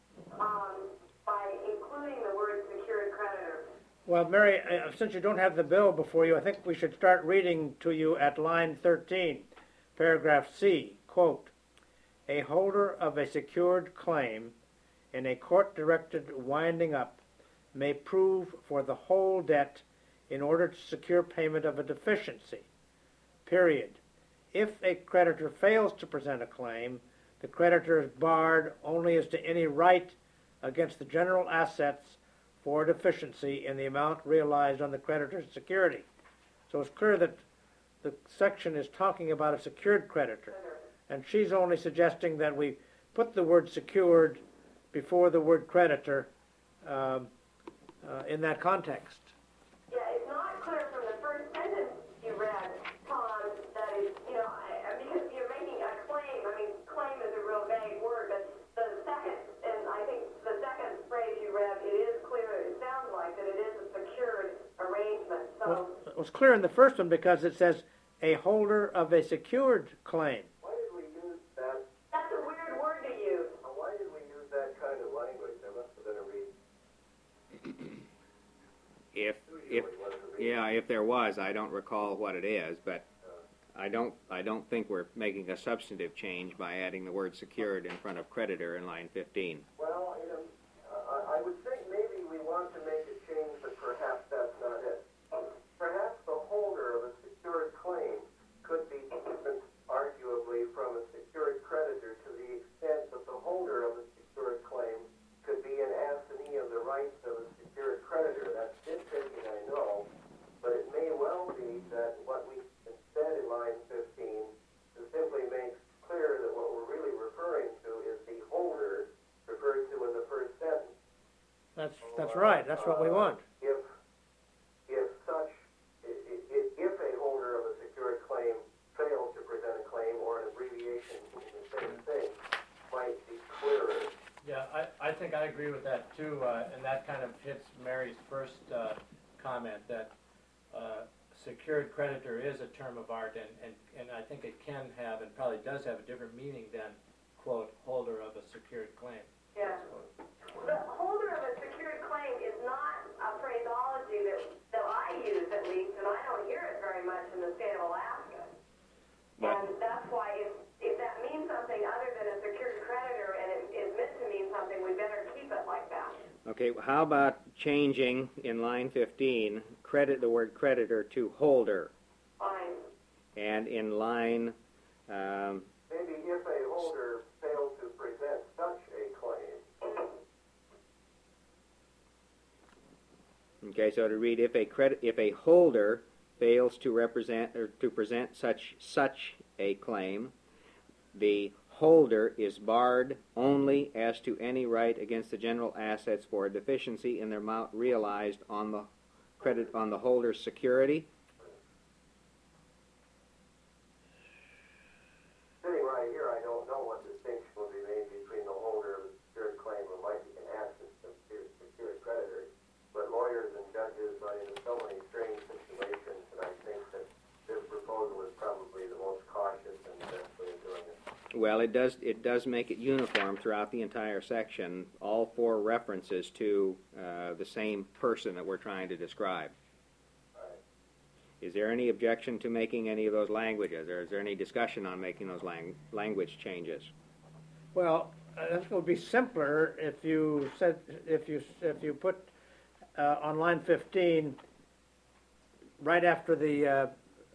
by including the word secured creditor. Well, Mary, since you don't have the bill before you, I think we should start reading to you at line 13, paragraph C, quote, "A holder of a secured claim in a court-directed winding up may prove for the whole debt in order to secure payment of a deficiency, period. If a creditor fails to present a claim, the creditor is barred only as to any right against the general assets for a deficiency in the amount realized on the creditor's security." So it's clear that the section is talking about a secured creditor, and she's only suggesting that we put the word secured before the word creditor in that context. Yeah, it's not clear from the first sentence you read, Tom, that it's, you know, because you're making a claim. I mean, claim is a real vague word, but the second, and I think the second phrase you read, it is clear, it sounds like that it is a secured arrangement. So Well, it was clear in the first one because it says a holder of a secured claim. Why did we use that? that's a weird word to use. Why did we use that kind of language? There must have been a reason. If there was, I don't recall what it is, but I don't think we're making a substantive change by adding the word secured in front of creditor in line 15. Well, you know, I would think maybe we want to make a change, but perhaps that's not it. Perhaps the holder of a secured claim could be different, arguably, from a secured creditor to the extent that the holder of a secured claim could be an assignee of the rights of a secured creditor. That's nitpicking, I know, but it may well be that what we said in line 15 simply makes clear that what we're really referring to is the holder referred to in the first sentence. That's right. That's what we want. If a holder of a secured claim fails to present a claim, or an abbreviation meaning the same thing might be clearer. Yeah, I think I agree with that too, and that kind of hits Mary's first comment that secured creditor is a term of art, and I think it can have and probably does have a different meaning than, quote, holder of a secured claim. Yeah. The holder of a secured claim is not a phraseology that I use, at least, and I don't hear it very much in the state of Alaska. And that's why if that means something other than a secured creditor and it is meant to mean something, we better keep it like that. Okay, how about changing in line 15 the word creditor to holder, Fine. and in line Maybe if a holder fails to present such a claim. okay, so to read if a holder fails to represent or to present such a claim, the holder is barred only as to any right against the general assets for a deficiency in their amount realized on the holder's security. Sitting right here, I don't know what distinction will be made between the holder of a secured claim who might be an absent secured creditor, but lawyers and judges run into so many strange situations, and I think that this proposal is probably the most cautious and best way of doing it. Well, it does make it uniform throughout the entire section, all four references to the same person that we're trying to describe. Right. Is there any objection to making any of those languages, or is there any discussion on making those language changes? Well, this would be simpler if you put on line 15 right after the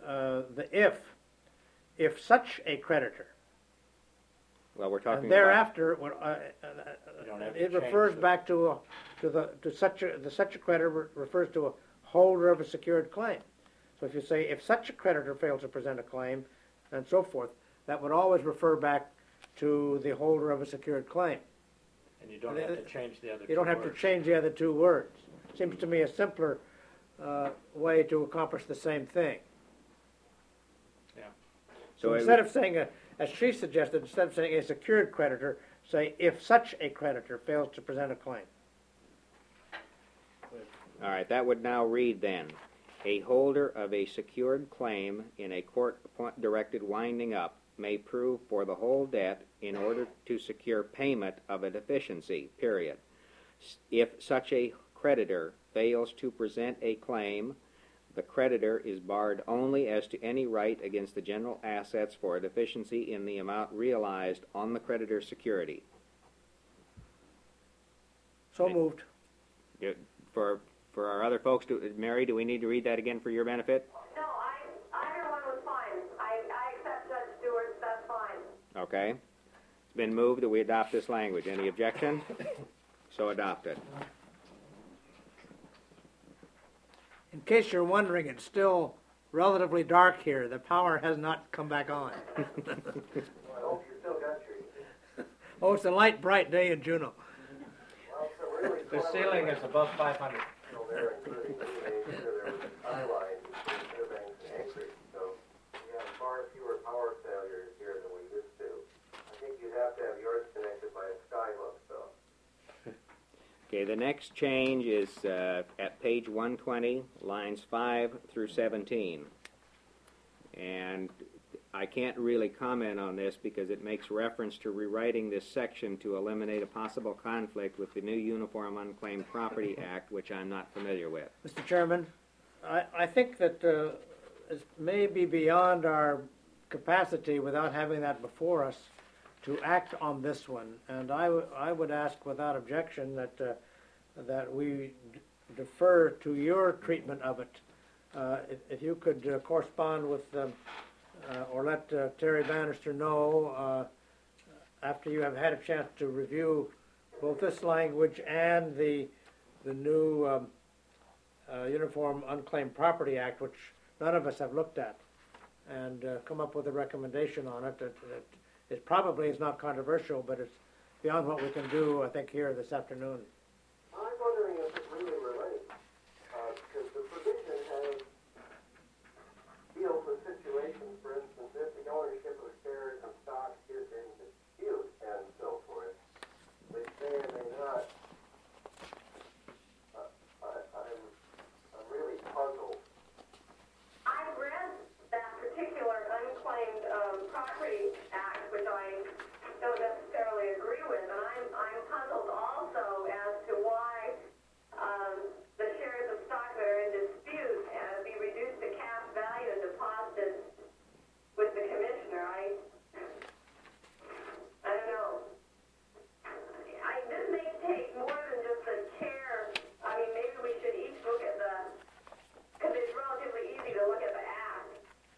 if such a creditor. Well, we're talking And thereafter, it refers change back to such a creditor refers to a holder of a secured claim. So if you say if such a creditor fails to present a claim, and so forth, that would always refer back to the holder of a secured claim. And you don't have to change the other two You don't have to words. change the other two words. Seems to me a simpler way to accomplish the same thing. Yeah. So instead of saying, as she suggested, instead of saying a secured creditor, say if such a creditor fails to present a claim. All right, that would now read then, A holder of a secured claim in a court-directed winding up may prove for the whole debt in order to secure payment of a deficiency, period. If such a creditor fails to present a claim, the creditor is barred only as to any right against the general assets for a deficiency in the amount realized on the creditor's security. So moved. For our other folks, Mary, do we need to read that again for your benefit? No, either one was fine. I accept Judge Stewart's, that's fine. Okay. It's been moved that we adopt this language. Any objection? So adopted. In case you're wondering, it's still relatively dark here. The power has not come back on. Well, I hope you still got your, Oh, it's a light, bright day in Juneau. well, so really. The ceiling is above 500. There, including there was a tie line between Fairbanks and Anchorage, so we have far fewer power failures here than we used to. I think you'd have to have yours connected by a skyhook, so. Okay, the next change is at page 120, lines 5 through 17. And I can't really comment on this because it makes reference to rewriting this section to eliminate a possible conflict with the new Uniform Unclaimed Property Act, which I'm not familiar with. Mr. Chairman, I think that it may be beyond our capacity without having that before us to act on this one. And I would ask without objection that we defer to your treatment of it. If you could correspond with or let Terry Bannister know after you have had a chance to review both this language and the new Uniform Unclaimed Property Act, which none of us have looked at, and come up with a recommendation on it. It probably is not controversial, but it's beyond what we can do, I think, here this afternoon. I'm wondering if it really relates, because the provision has deals with situations, for instance, if the ownership of shares and stock is in dispute and so forth, which may or may not. I'm really puzzled. I read that particular unclaimed property act, which I don't necessarily agree with, and I'm puzzled also as to why the shares of stock that are in dispute be reduced to cash value and deposited with the commissioner. I don't know. This may take more than just the chair. I mean, maybe we should each look at because it's relatively easy to look at the act.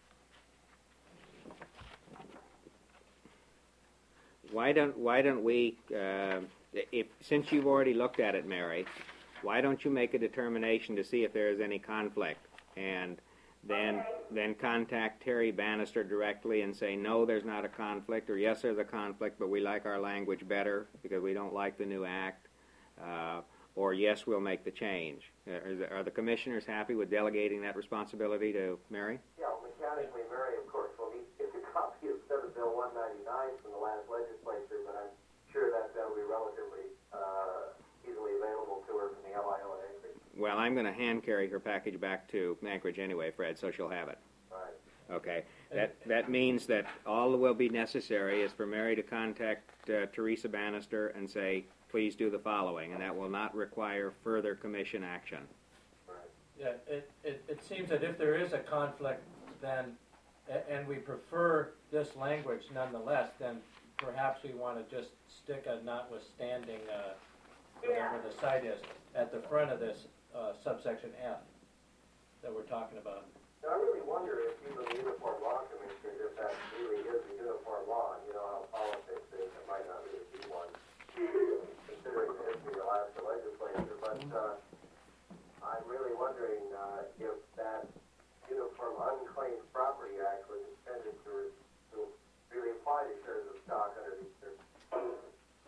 Why don't we, since you've already looked at it, Mary, why don't you make a determination to see if there is any conflict, and then contact Terry Bannister directly and say, no, there's not a conflict, or yes, there's a conflict, but we like our language better because we don't like the new act, or yes, we'll make the change. Are the commissioners happy with delegating that responsibility to Mary? Yeah, mechanically, Mary, of course, will need to get a copy of Senate Bill 199 from the last legislature, but I'm sure that'll be relatively easily available to her from the LIO in Anchorage. Well, I'm going to hand carry her package back to Anchorage anyway, Fred, so she'll have it. Right. Okay. That means that all that will be necessary is for Mary to contact Teresa Bannister and say, please do the following, and that will not require further commission action. Yeah, it seems that if there is a conflict, then, and we prefer this language nonetheless, then perhaps we want to just stick a notwithstanding, whatever the site is, at the front of this subsection F that we're talking about. Now, I really wonder if even the Uniform Law Commission, if that really is a uniform law, you know how politics is, it might not really be one, considering the history of the last legislature, but I'm really wondering if that Uniform Unclaimed Property Act was intended to really apply to shares of stock under these circumstances.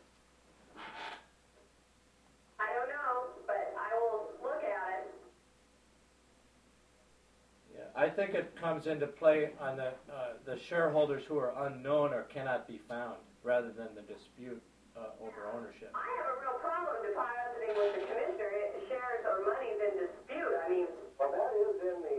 I don't know, but I will look at it. Yeah, I think it comes into play on the shareholders who are unknown or cannot be found, rather than the dispute over ownership. I have a real problem depositing with the commissioner shares or money's in dispute. I mean, Well, that is in the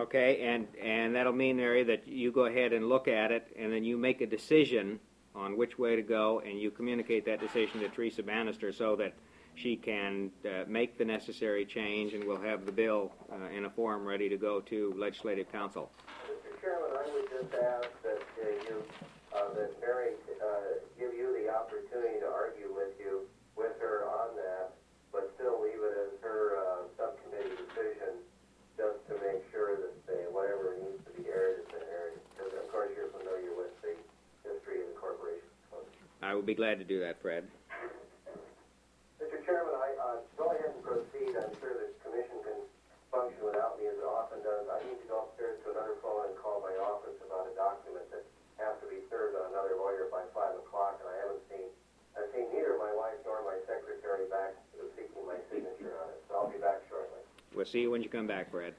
Okay, and that'll mean, Mary, that you go ahead and look at it, and then you make a decision on which way to go, and you communicate that decision to Teresa Bannister so that she can make the necessary change, and we'll have the bill in a form ready to go to Legislative Council. Mr. Chairman, I would just ask that that Mary give you the opportunity to argue with her on that, but still leave it as her subcommittee decision, just to make sure that whatever needs to be aired has been aired. Because of course you're familiar with the history of the corporation code. I will be glad to do that, Fred. Mr. Chairman, I go ahead and proceed. I'm sure the commission can function without me as it often does. I need to go upstairs to another phone and call my office about a document that has to be served on another lawyer by 5 o'clock, and I've seen neither my wife nor my secretary back seeking my signature on it. So I'll be back shortly. We'll see you when you come back, Fred.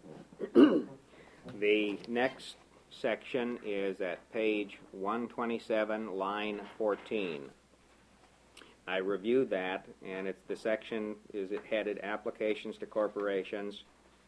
The next section is at page 127, line 14. I reviewed that, and it's the section is headed Applications to Corporations.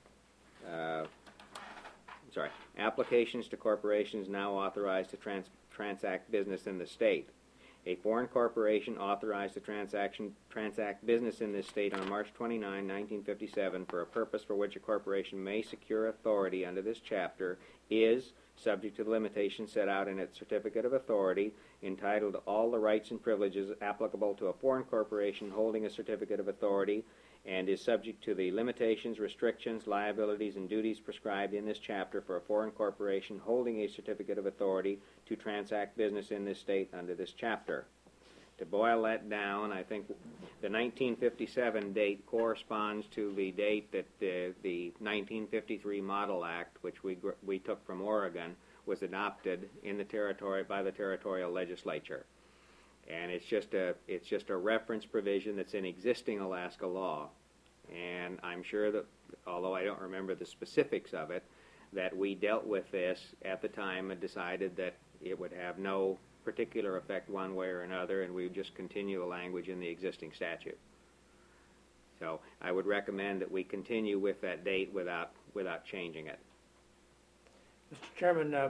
Applications to corporations now authorized to transact business in the state. A foreign corporation authorized to transact business in this state on March 29, 1957, for a purpose for which a corporation may secure authority under this chapter is subject to the limitations set out in its certificate of authority, entitled All the Rights and Privileges Applicable to a Foreign Corporation Holding a Certificate of Authority, and is subject to the limitations, restrictions, liabilities, and duties prescribed in this chapter for a foreign corporation holding a certificate of authority to transact business in this state under this chapter. To boil that down, I think the 1957 date corresponds to the date that the 1953 Model Act, which we took from Oregon, was adopted in the territory by the territorial legislature. And it's just a reference provision that's in existing Alaska law. And I'm sure that, although I don't remember the specifics of it, that we dealt with this at the time and decided that it would have no particular effect one way or another, and we would just continue the language in the existing statute. So I would recommend that we continue with that date without changing it. Mr. Chairman,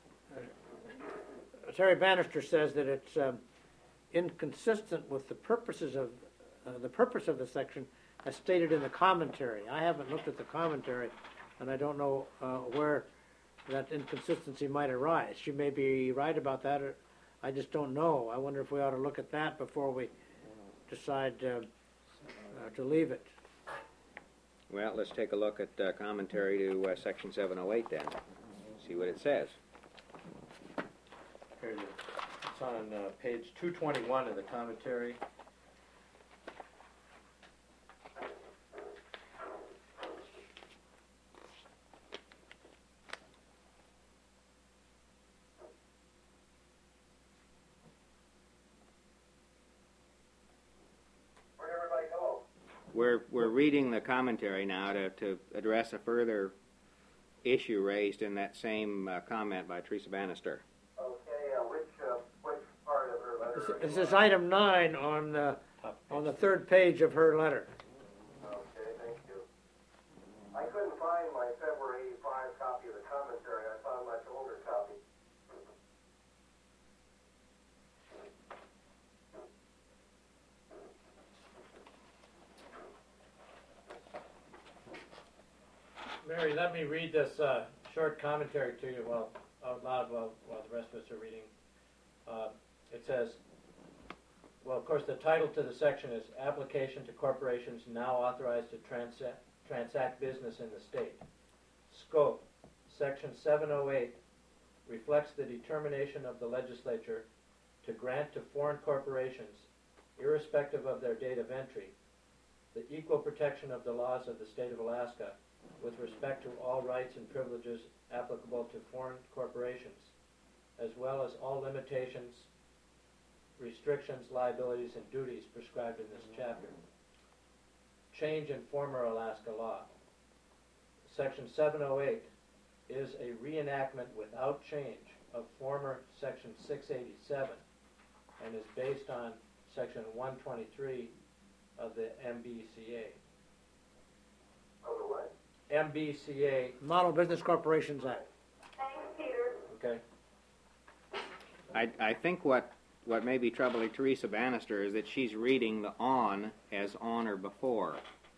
Terry Bannister says that it's inconsistent with the purposes of the purpose of the section as stated in the commentary. I haven't looked at the commentary, and I don't know where that inconsistency might arise. She may be right about that, or I just don't know. I wonder if we ought to look at that before we decide to leave it. Well, let's take a look at commentary to Section 708 then. See what it says. It's on page 221 of the commentary. Where'd everybody go? We're reading the commentary now to address a further issue raised in that same comment by Teresa Bannister. Which part of her letter? This is item 9 on the third page of her letter. Okay, thank you. I couldn't find my February 85 copy of the commentary. I found a much older copy. Mary, let me read this short commentary to you out loud while the rest of us are reading. It says, well, of course, the title to the section is Application to Corporations Now Authorized to Transact Business in the State. Scope, Section 708 reflects the determination of the legislature to grant to foreign corporations, irrespective of their date of entry, the equal protection of the laws of the state of Alaska with respect to all rights and privileges applicable to foreign corporations, as well as all limitations, restrictions, liabilities, and duties prescribed in this chapter. Change in former Alaska law. Section 708 is a reenactment without change of former Section 687 and is based on Section 123 of the MBCA. Oh, the what? MBCA. Model Business Corporations Act. Thanks, Peter. Okay. I think what may be troubling Teresa Bannister is that she's reading the on as on or before,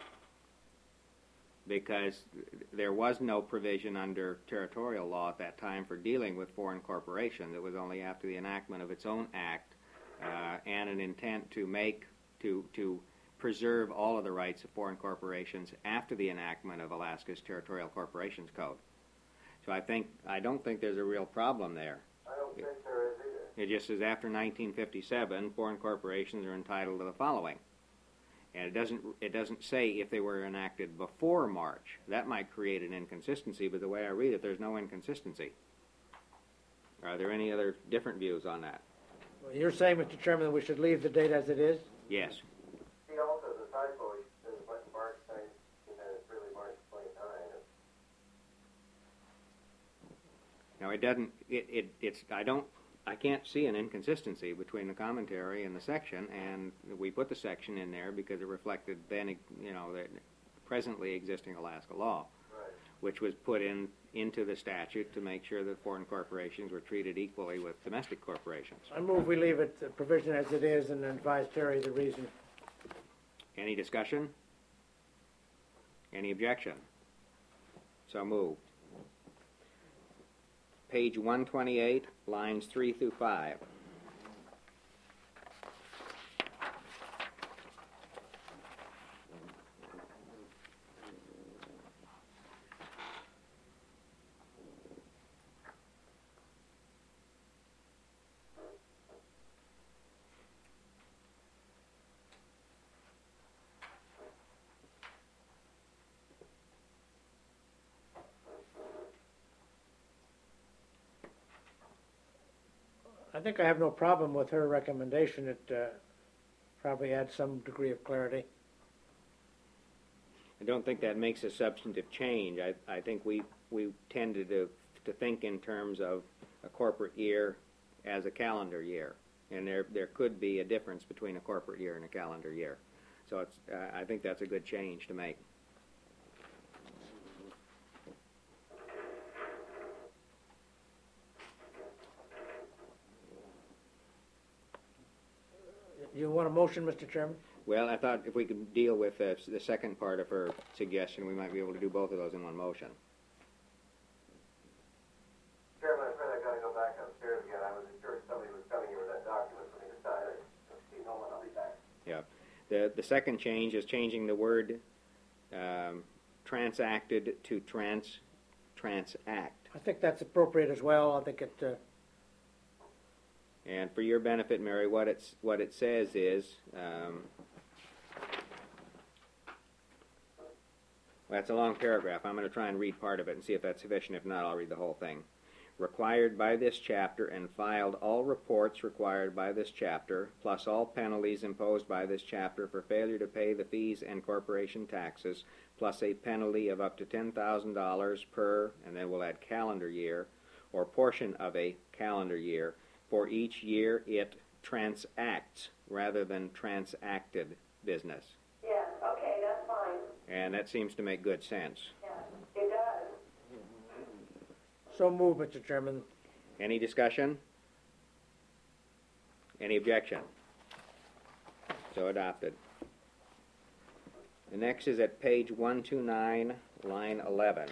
because there was no provision under territorial law at that time for dealing with foreign corporations. It was only after the enactment of its own act and an intent to preserve all of the rights of foreign corporations after the enactment of Alaska's Territorial Corporations Code. So I don't think there's a real problem there. I don't think there is either. It just says after 1957, foreign corporations are entitled to the following. And it doesn't say if they were enacted before March. That might create an inconsistency, but the way I read it, there's no inconsistency. Are there any other different views on that? Well, you're saying, Mr. Chairman, that we should leave the date as it is? Yes. See, also the typo says March 9th, and then it's really March 29th. Now it doesn't. I can't see an inconsistency between the commentary and the section, and we put the section in there because it reflected then, the presently existing Alaska law, Right. which was put into the statute to make sure that foreign corporations were treated equally with domestic corporations. I move we leave it, the provision as it is, and advise Terry the reason. Any discussion? Any objection? So moved. Page 128, lines 3 through 5. I think I have no problem with her recommendation. It probably adds some degree of clarity. I don't think that makes a substantive change. I think we tended to think in terms of a corporate year as a calendar year, and there could be a difference between a corporate year and a calendar year. So I think that's a good change to make. You want a motion, Mr. Chairman? Well, I thought if we could deal with the second part of her suggestion, we might be able to do both of those in one motion. Chairman, I'm afraid I gotta go back upstairs again. I was sure somebody was coming here with that document for me to sign. See no one, I'll be back. Yeah. The second change is changing the word transacted to transact. I think that's appropriate as well. I think it, And for your benefit, Mary, what it says is, that's a long paragraph. I'm going to try and read part of it and see if that's sufficient. If not, I'll read the whole thing. Required by this chapter and filed all reports required by this chapter, plus all penalties imposed by this chapter for failure to pay the fees and corporation taxes, plus a penalty of up to $10,000 per, and then we'll add calendar year, or portion of a calendar year, for each year it transacts rather than transacted business. Yes, okay, that's fine. And that seems to make good sense. Yes, it does. so move, Mr. Chairman. Any discussion? Any objection? So adopted. The next is at page 129, line 11.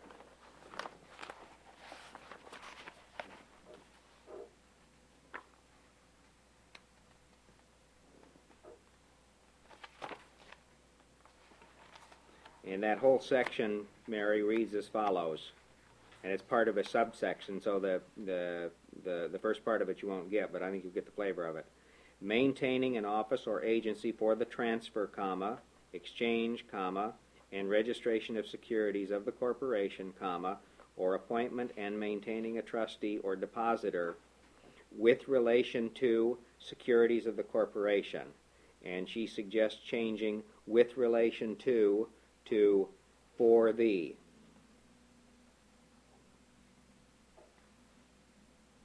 And that whole section, Mary, reads as follows, and it's part of a subsection, so the first part of it you won't get, but I think you'll get the flavor of it. Maintaining an office or agency for the transfer, comma, exchange, comma, and registration of securities of the corporation, comma, or appointment and maintaining a trustee or depositor with relation to securities of the corporation. And she suggests changing with relation to for the.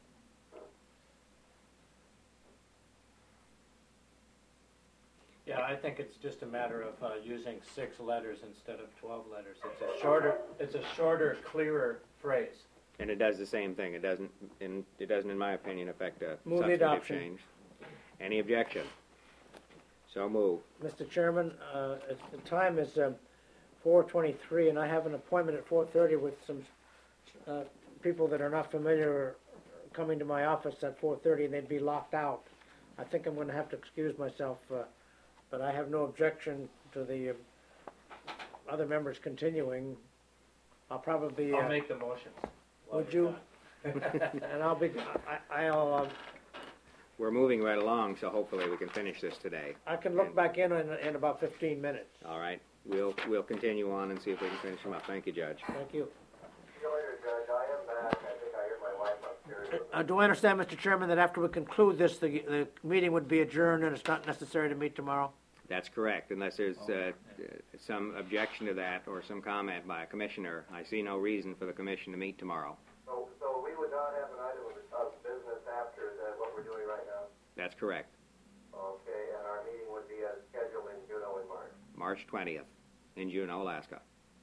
Yeah, I think it's just a matter of using 6 letters instead of 12 letters. It's a shorter, clearer phrase. And it does the same thing. It doesn't, in my opinion, affect a Move the substantive adoption. change. Any objection? So move. Mr. Chairman, the time is 4:23, and I have an appointment at 4:30 with some people that are not familiar coming to my office at 4:30, and they'd be locked out. I think I'm going to have to excuse myself, but I have no objection to the other members continuing. I'll probably I'll make the motions. while Would you're you? done. and I'll We're moving right along, so hopefully we can finish this today. I can look back in about 15 minutes. All right. We'll continue on and see if we can finish them up. Thank you, Judge. Thank you. See you later, Judge. I am back. I think I hear my wife upstairs. Do I understand, Mr. Chairman, that after we conclude this, the meeting would be adjourned and it's not necessary to meet tomorrow? That's correct, unless there's some objection to that or some comment by a commissioner. I see no reason for the commission to meet tomorrow. So we would not have an item of business after what we're doing right now? That's correct. Okay, and our meeting would be as scheduled in Juneau in March. March 20th in Juneau, Alaska.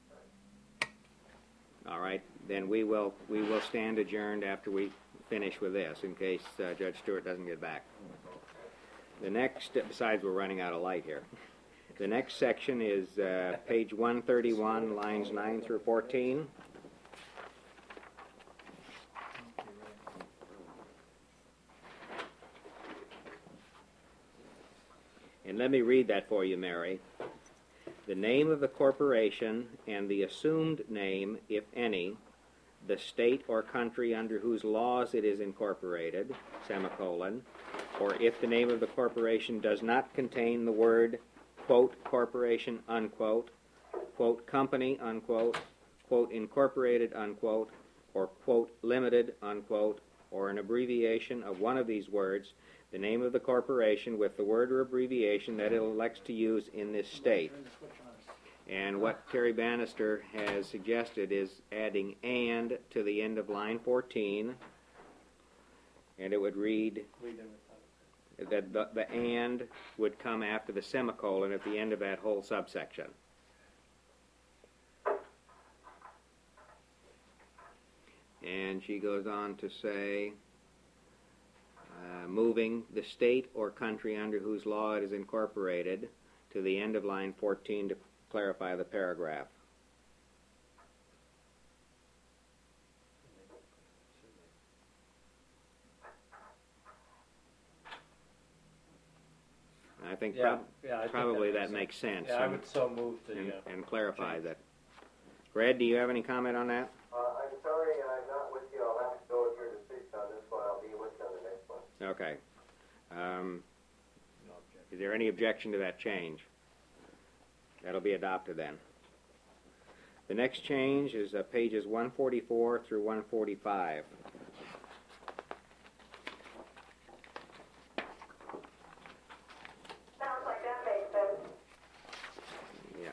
All right, then we will stand adjourned after we finish with this, in case Judge Stewart doesn't get back. The next, besides we're running out of light here, the next section is page 131, lines 9 through 14. And let me read that for you, Mary. The name of the corporation and the assumed name, if any, the state or country under whose laws it is incorporated, semicolon, or if the name of the corporation does not contain the word, quote, corporation, unquote, quote, company, unquote, quote, incorporated, unquote, or quote, limited, unquote, or an abbreviation of one of these words, the name of the corporation with the word or abbreviation that it elects to use in this state. And what Terry Bannister has suggested is adding "and" to the end of line 14, and it would read that the "and" would come after the semicolon at the end of that whole subsection. And she goes on to say, moving the state or country under whose law it is incorporated to the end of line 14 to clarify the paragraph. I think probably that makes sense. Yeah, I would so move and clarify that. Fred, do you have any comment on that? I'm sorry I'm not with you. I'll have to go with your decision on this one. I'll be with you on the next one. Okay. Is there any objection to that change? That'll be adopted then. The next change is pages 144 through 145. Sounds like that makes sense. Yeah.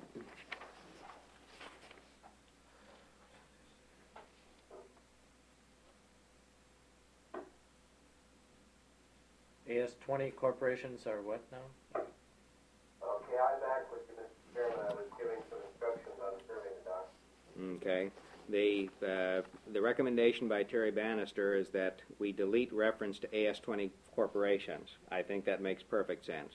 AS-20 corporations are what now? Okay, I'm back with you, Mr. Chairman. I was giving some instructions on serving the doc. Okay. The recommendation by Terry Bannister is that we delete reference to AS-20 corporations. I think that makes perfect sense.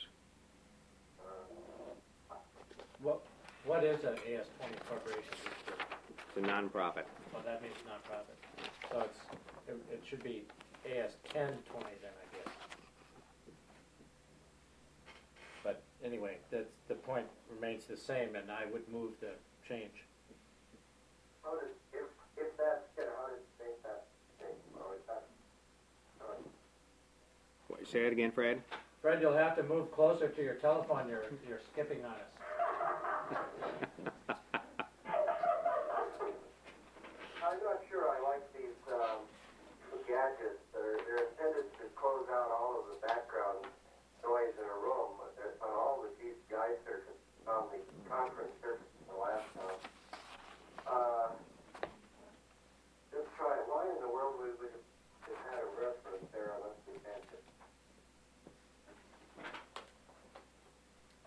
What is an AS-20 corporation? It's a nonprofit. Well, that means nonprofit. So it should be AS-1020 then, I guess. But anyway, the point remains the same, and I would move the change. How does, if that's good, how does it make that change? Say it again, Fred. Fred, you'll have to move closer to your telephone. You're skipping on us. I'm not sure I like these gadgets. They're intended to close out all of the background noise in a room. On all the GCI circuits, on the conference circuits in the last time. Just try it. Why in the world would we have had a reference there unless we meant it?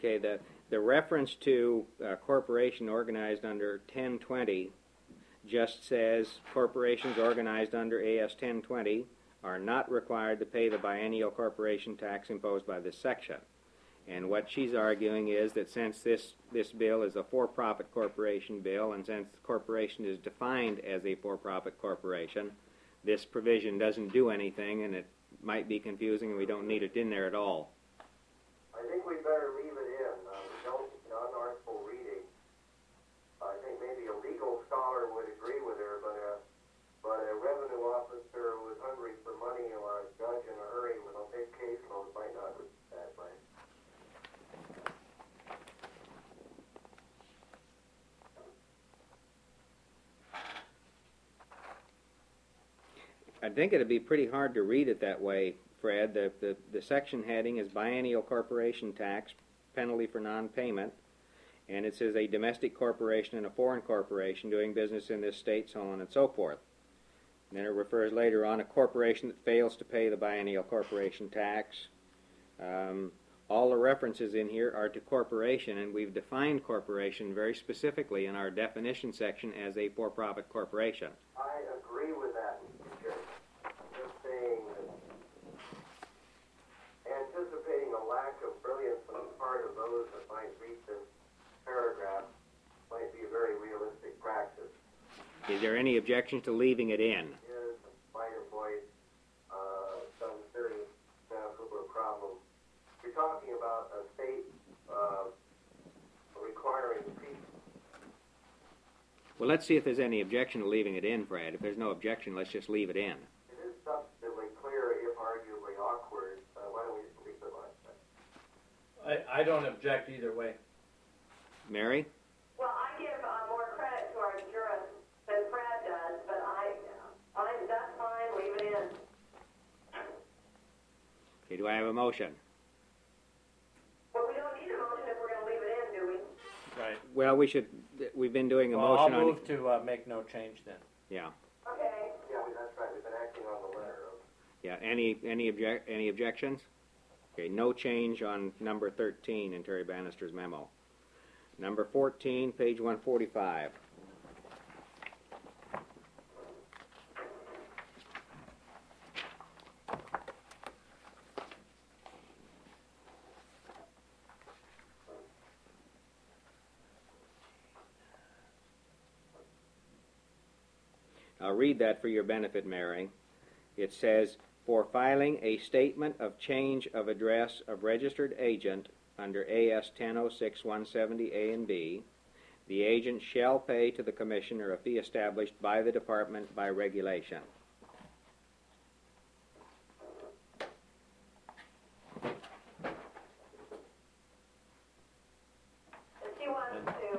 Okay, the reference to corporation organized under 1020 just says corporations organized under AS 1020 are not required to pay the biennial corporation tax imposed by this section. And what she's arguing is that since this bill is a for-profit corporation bill, and since the corporation is defined as a for-profit corporation, this provision doesn't do anything, and it might be confusing, and we don't need it in there at all. I think we better leave it in. Don't unartful reading. I think maybe a legal scholar would agree with her, but a revenue officer who is hungry for money or a judge in a hurry with a big caseload might not read that way. I think it'd be pretty hard to read it that way, Fred. The section heading is biennial corporation tax, penalty for non-payment, and it says a domestic corporation and a foreign corporation doing business in this state, so on and so forth. And then it refers later on a corporation that fails to pay the biennial corporation tax. All the references in here are to corporation, and we've defined corporation very specifically in our definition section as a for-profit corporation. I agree with that, Mr. Chair. Just saying that anticipating a lack of brilliance on the part of those that might read this paragraph might be a very realistic practice. Is there any objection to leaving it in? Is might avoid some serious or problem. You're talking about a state requiring fees. Well, let's see if there's any objection to leaving it in, Fred. If there's no objection, let's just leave it in. It is substantively clear, if arguably awkward. Why don't we just leave it like that? I don't object either way. Mary? Well, I give more credit to our jurist than Brad does, but that's fine, leave it in. Okay, do I have a motion? Well, we don't need a motion if we're going to leave it in, do we? Right. Well, we've been doing a Well, I'll motion move to make no change then. Yeah. Okay. Yeah, that's right. We've been acting on the letter. Yeah, any objections? Okay, no change on number 13 in Terry Bannister's memo. Number 14, page 145. I'll read that for your benefit, Mary. It says, for filing a statement of change of address of registered agent under AS 1006-170 A and B, the agent shall pay to the commissioner a fee established by the department by regulation. And she wants to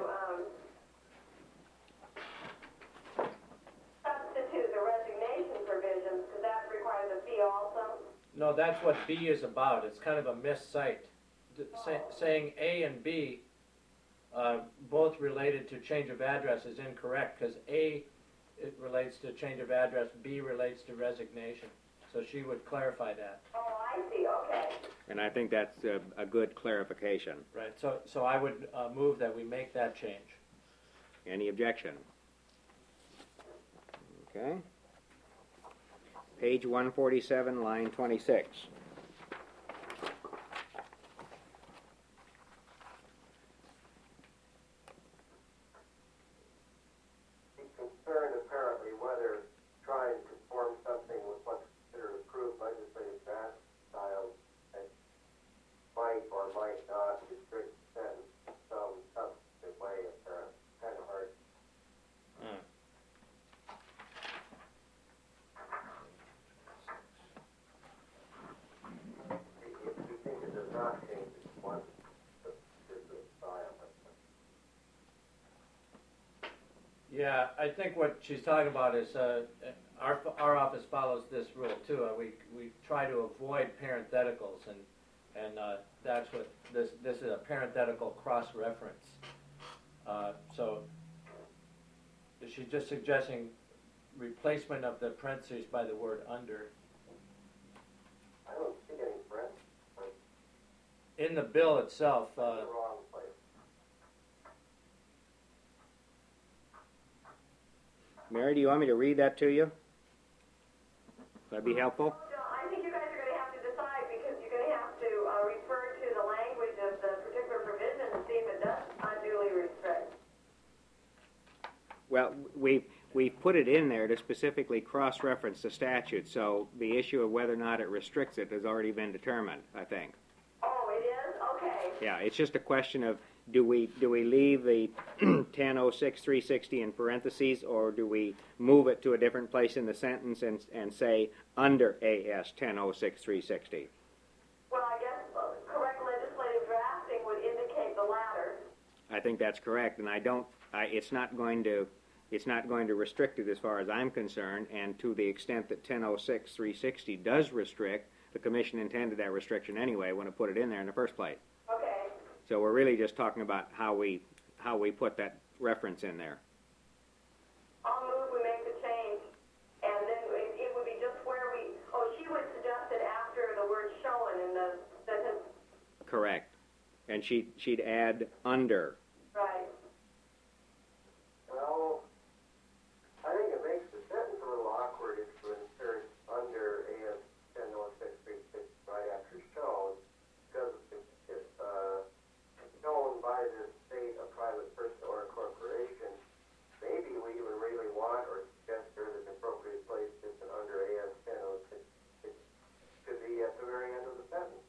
substitute the resignation provisions, because that requires a fee also. No, that's what B is about. It's kind of a miscite. Saying A and B both related to change of address is incorrect, because A it relates to change of address, B relates to resignation. So she would clarify that. Oh, I see, okay. And I think that's a good clarification. Right. So I would move that we make that change. Any objection? Okay. Page 147, line 26. He's concerned apparently whether trying to form something with what's considered approved legislative draft style that might or might not restrict the sentence in some substantive way, apparently. Kind of hard. We think it does not change its one particular style. Yeah, I think what she's talking about is our office follows this rule too. We try to avoid parentheticals, and that's what this is, a parenthetical cross-reference. So she's just suggesting replacement of the parentheses by the word under. I don't see any friends. in the bill itself, in the wrong place. Mary, do you want me to read that to you? Would that be helpful? No, I think you guys are going to have to decide because you're going to have to refer to the language of the particular provision and see if it does unduly restrict. Well, we've put it in there to specifically cross-reference the statute, so the issue of whether or not it restricts it has already been determined, I think. Oh, it is? Okay. Yeah, it's just a question of do we leave the 10.06.360 in parentheses, or do we move it to a different place in the sentence and say under AS 10.06.360? Well, I guess correct legislative drafting would indicate the latter. I think that's correct, and it's not going to restrict it as far as I'm concerned, and to the extent that 10.06.360 does restrict, the Commission intended that restriction anyway when it put it in there in the first place. Okay. So we're really just talking about how we put that reference in there. I'll move we make the change, and then it would be just where she would suggest it after the word shown in the sentence. Correct. And she'd add under. Right. Well, I think it makes the sentence a little awkward if you insert under AS 10.06.360 right after shown, because it's shown by the state, a private person or a corporation. Maybe we even really want or suggest there that the appropriate place is under AS 10.06. It should be at the very end of the sentence.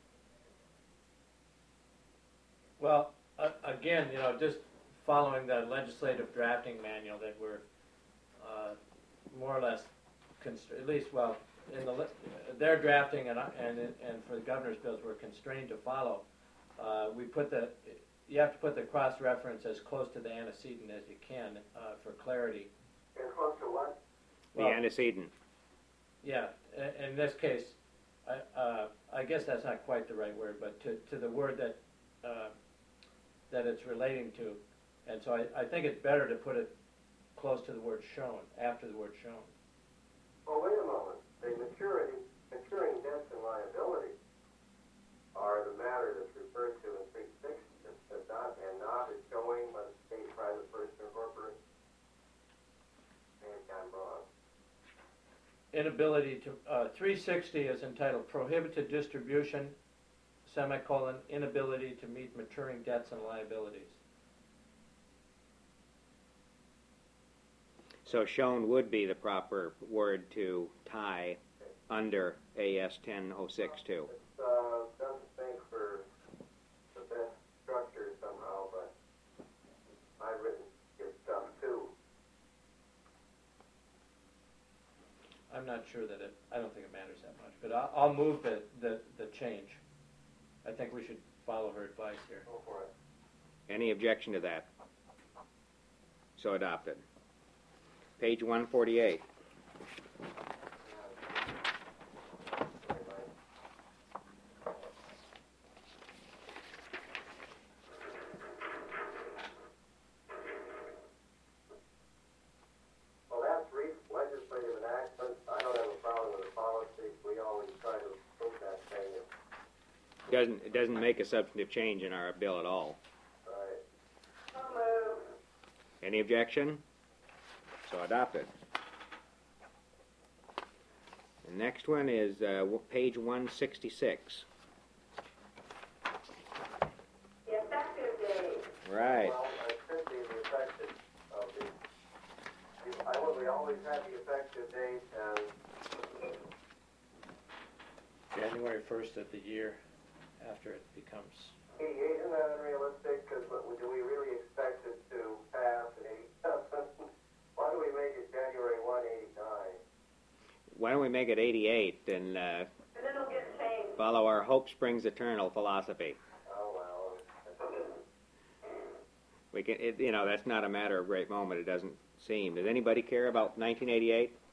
well, again, just following the legislative drafting manual that we're more or less, at least, well, in their drafting and for the governor's bills, we're constrained to follow. You have to put the cross-reference as close to the antecedent as you can for clarity. And close to what? The antecedent. Yeah, in this case, I guess that's not quite the right word, but to the word that it's relating to. And so I think it's better to put it close to the word shown, after the word shown. Oh, wait a moment. The maturing debts and liabilities are the matter that's referred to in 360, and not as showing by the state, private person, or corporation. Maybe I'm wrong. Inability to, 360 is entitled Prohibited Distribution, semicolon, inability to meet maturing debts and liabilities. So shown would be the proper word to tie under AS 10.06.2. Doesn't think for the best structure somehow, but I've written good stuff too. I'm not sure that I don't think it matters that much, but I'll move the change. I think we should follow her advice here. Go for it. Any objection to that? So adopted. Page 148. Well, that's legislative enactment. I don't have a problem with the policy. We always try to prove that thing. It doesn't make a substantive change in our bill at all. Right. I'll move. Any objection? So adopted. The next one is page 166. The effective date. Right. Well, it could be the effective of the. We always have the effective date as January 1st of the year after it becomes. Isn't that unrealistic? Because do we really expect it to pass in 87? Why do we make it January 1, 89? Why don't we make it 88 and And then it'll get changed. follow our hope springs eternal philosophy? Oh, well. We can, that's not a matter of great moment. It doesn't seem. Does anybody care about 1988?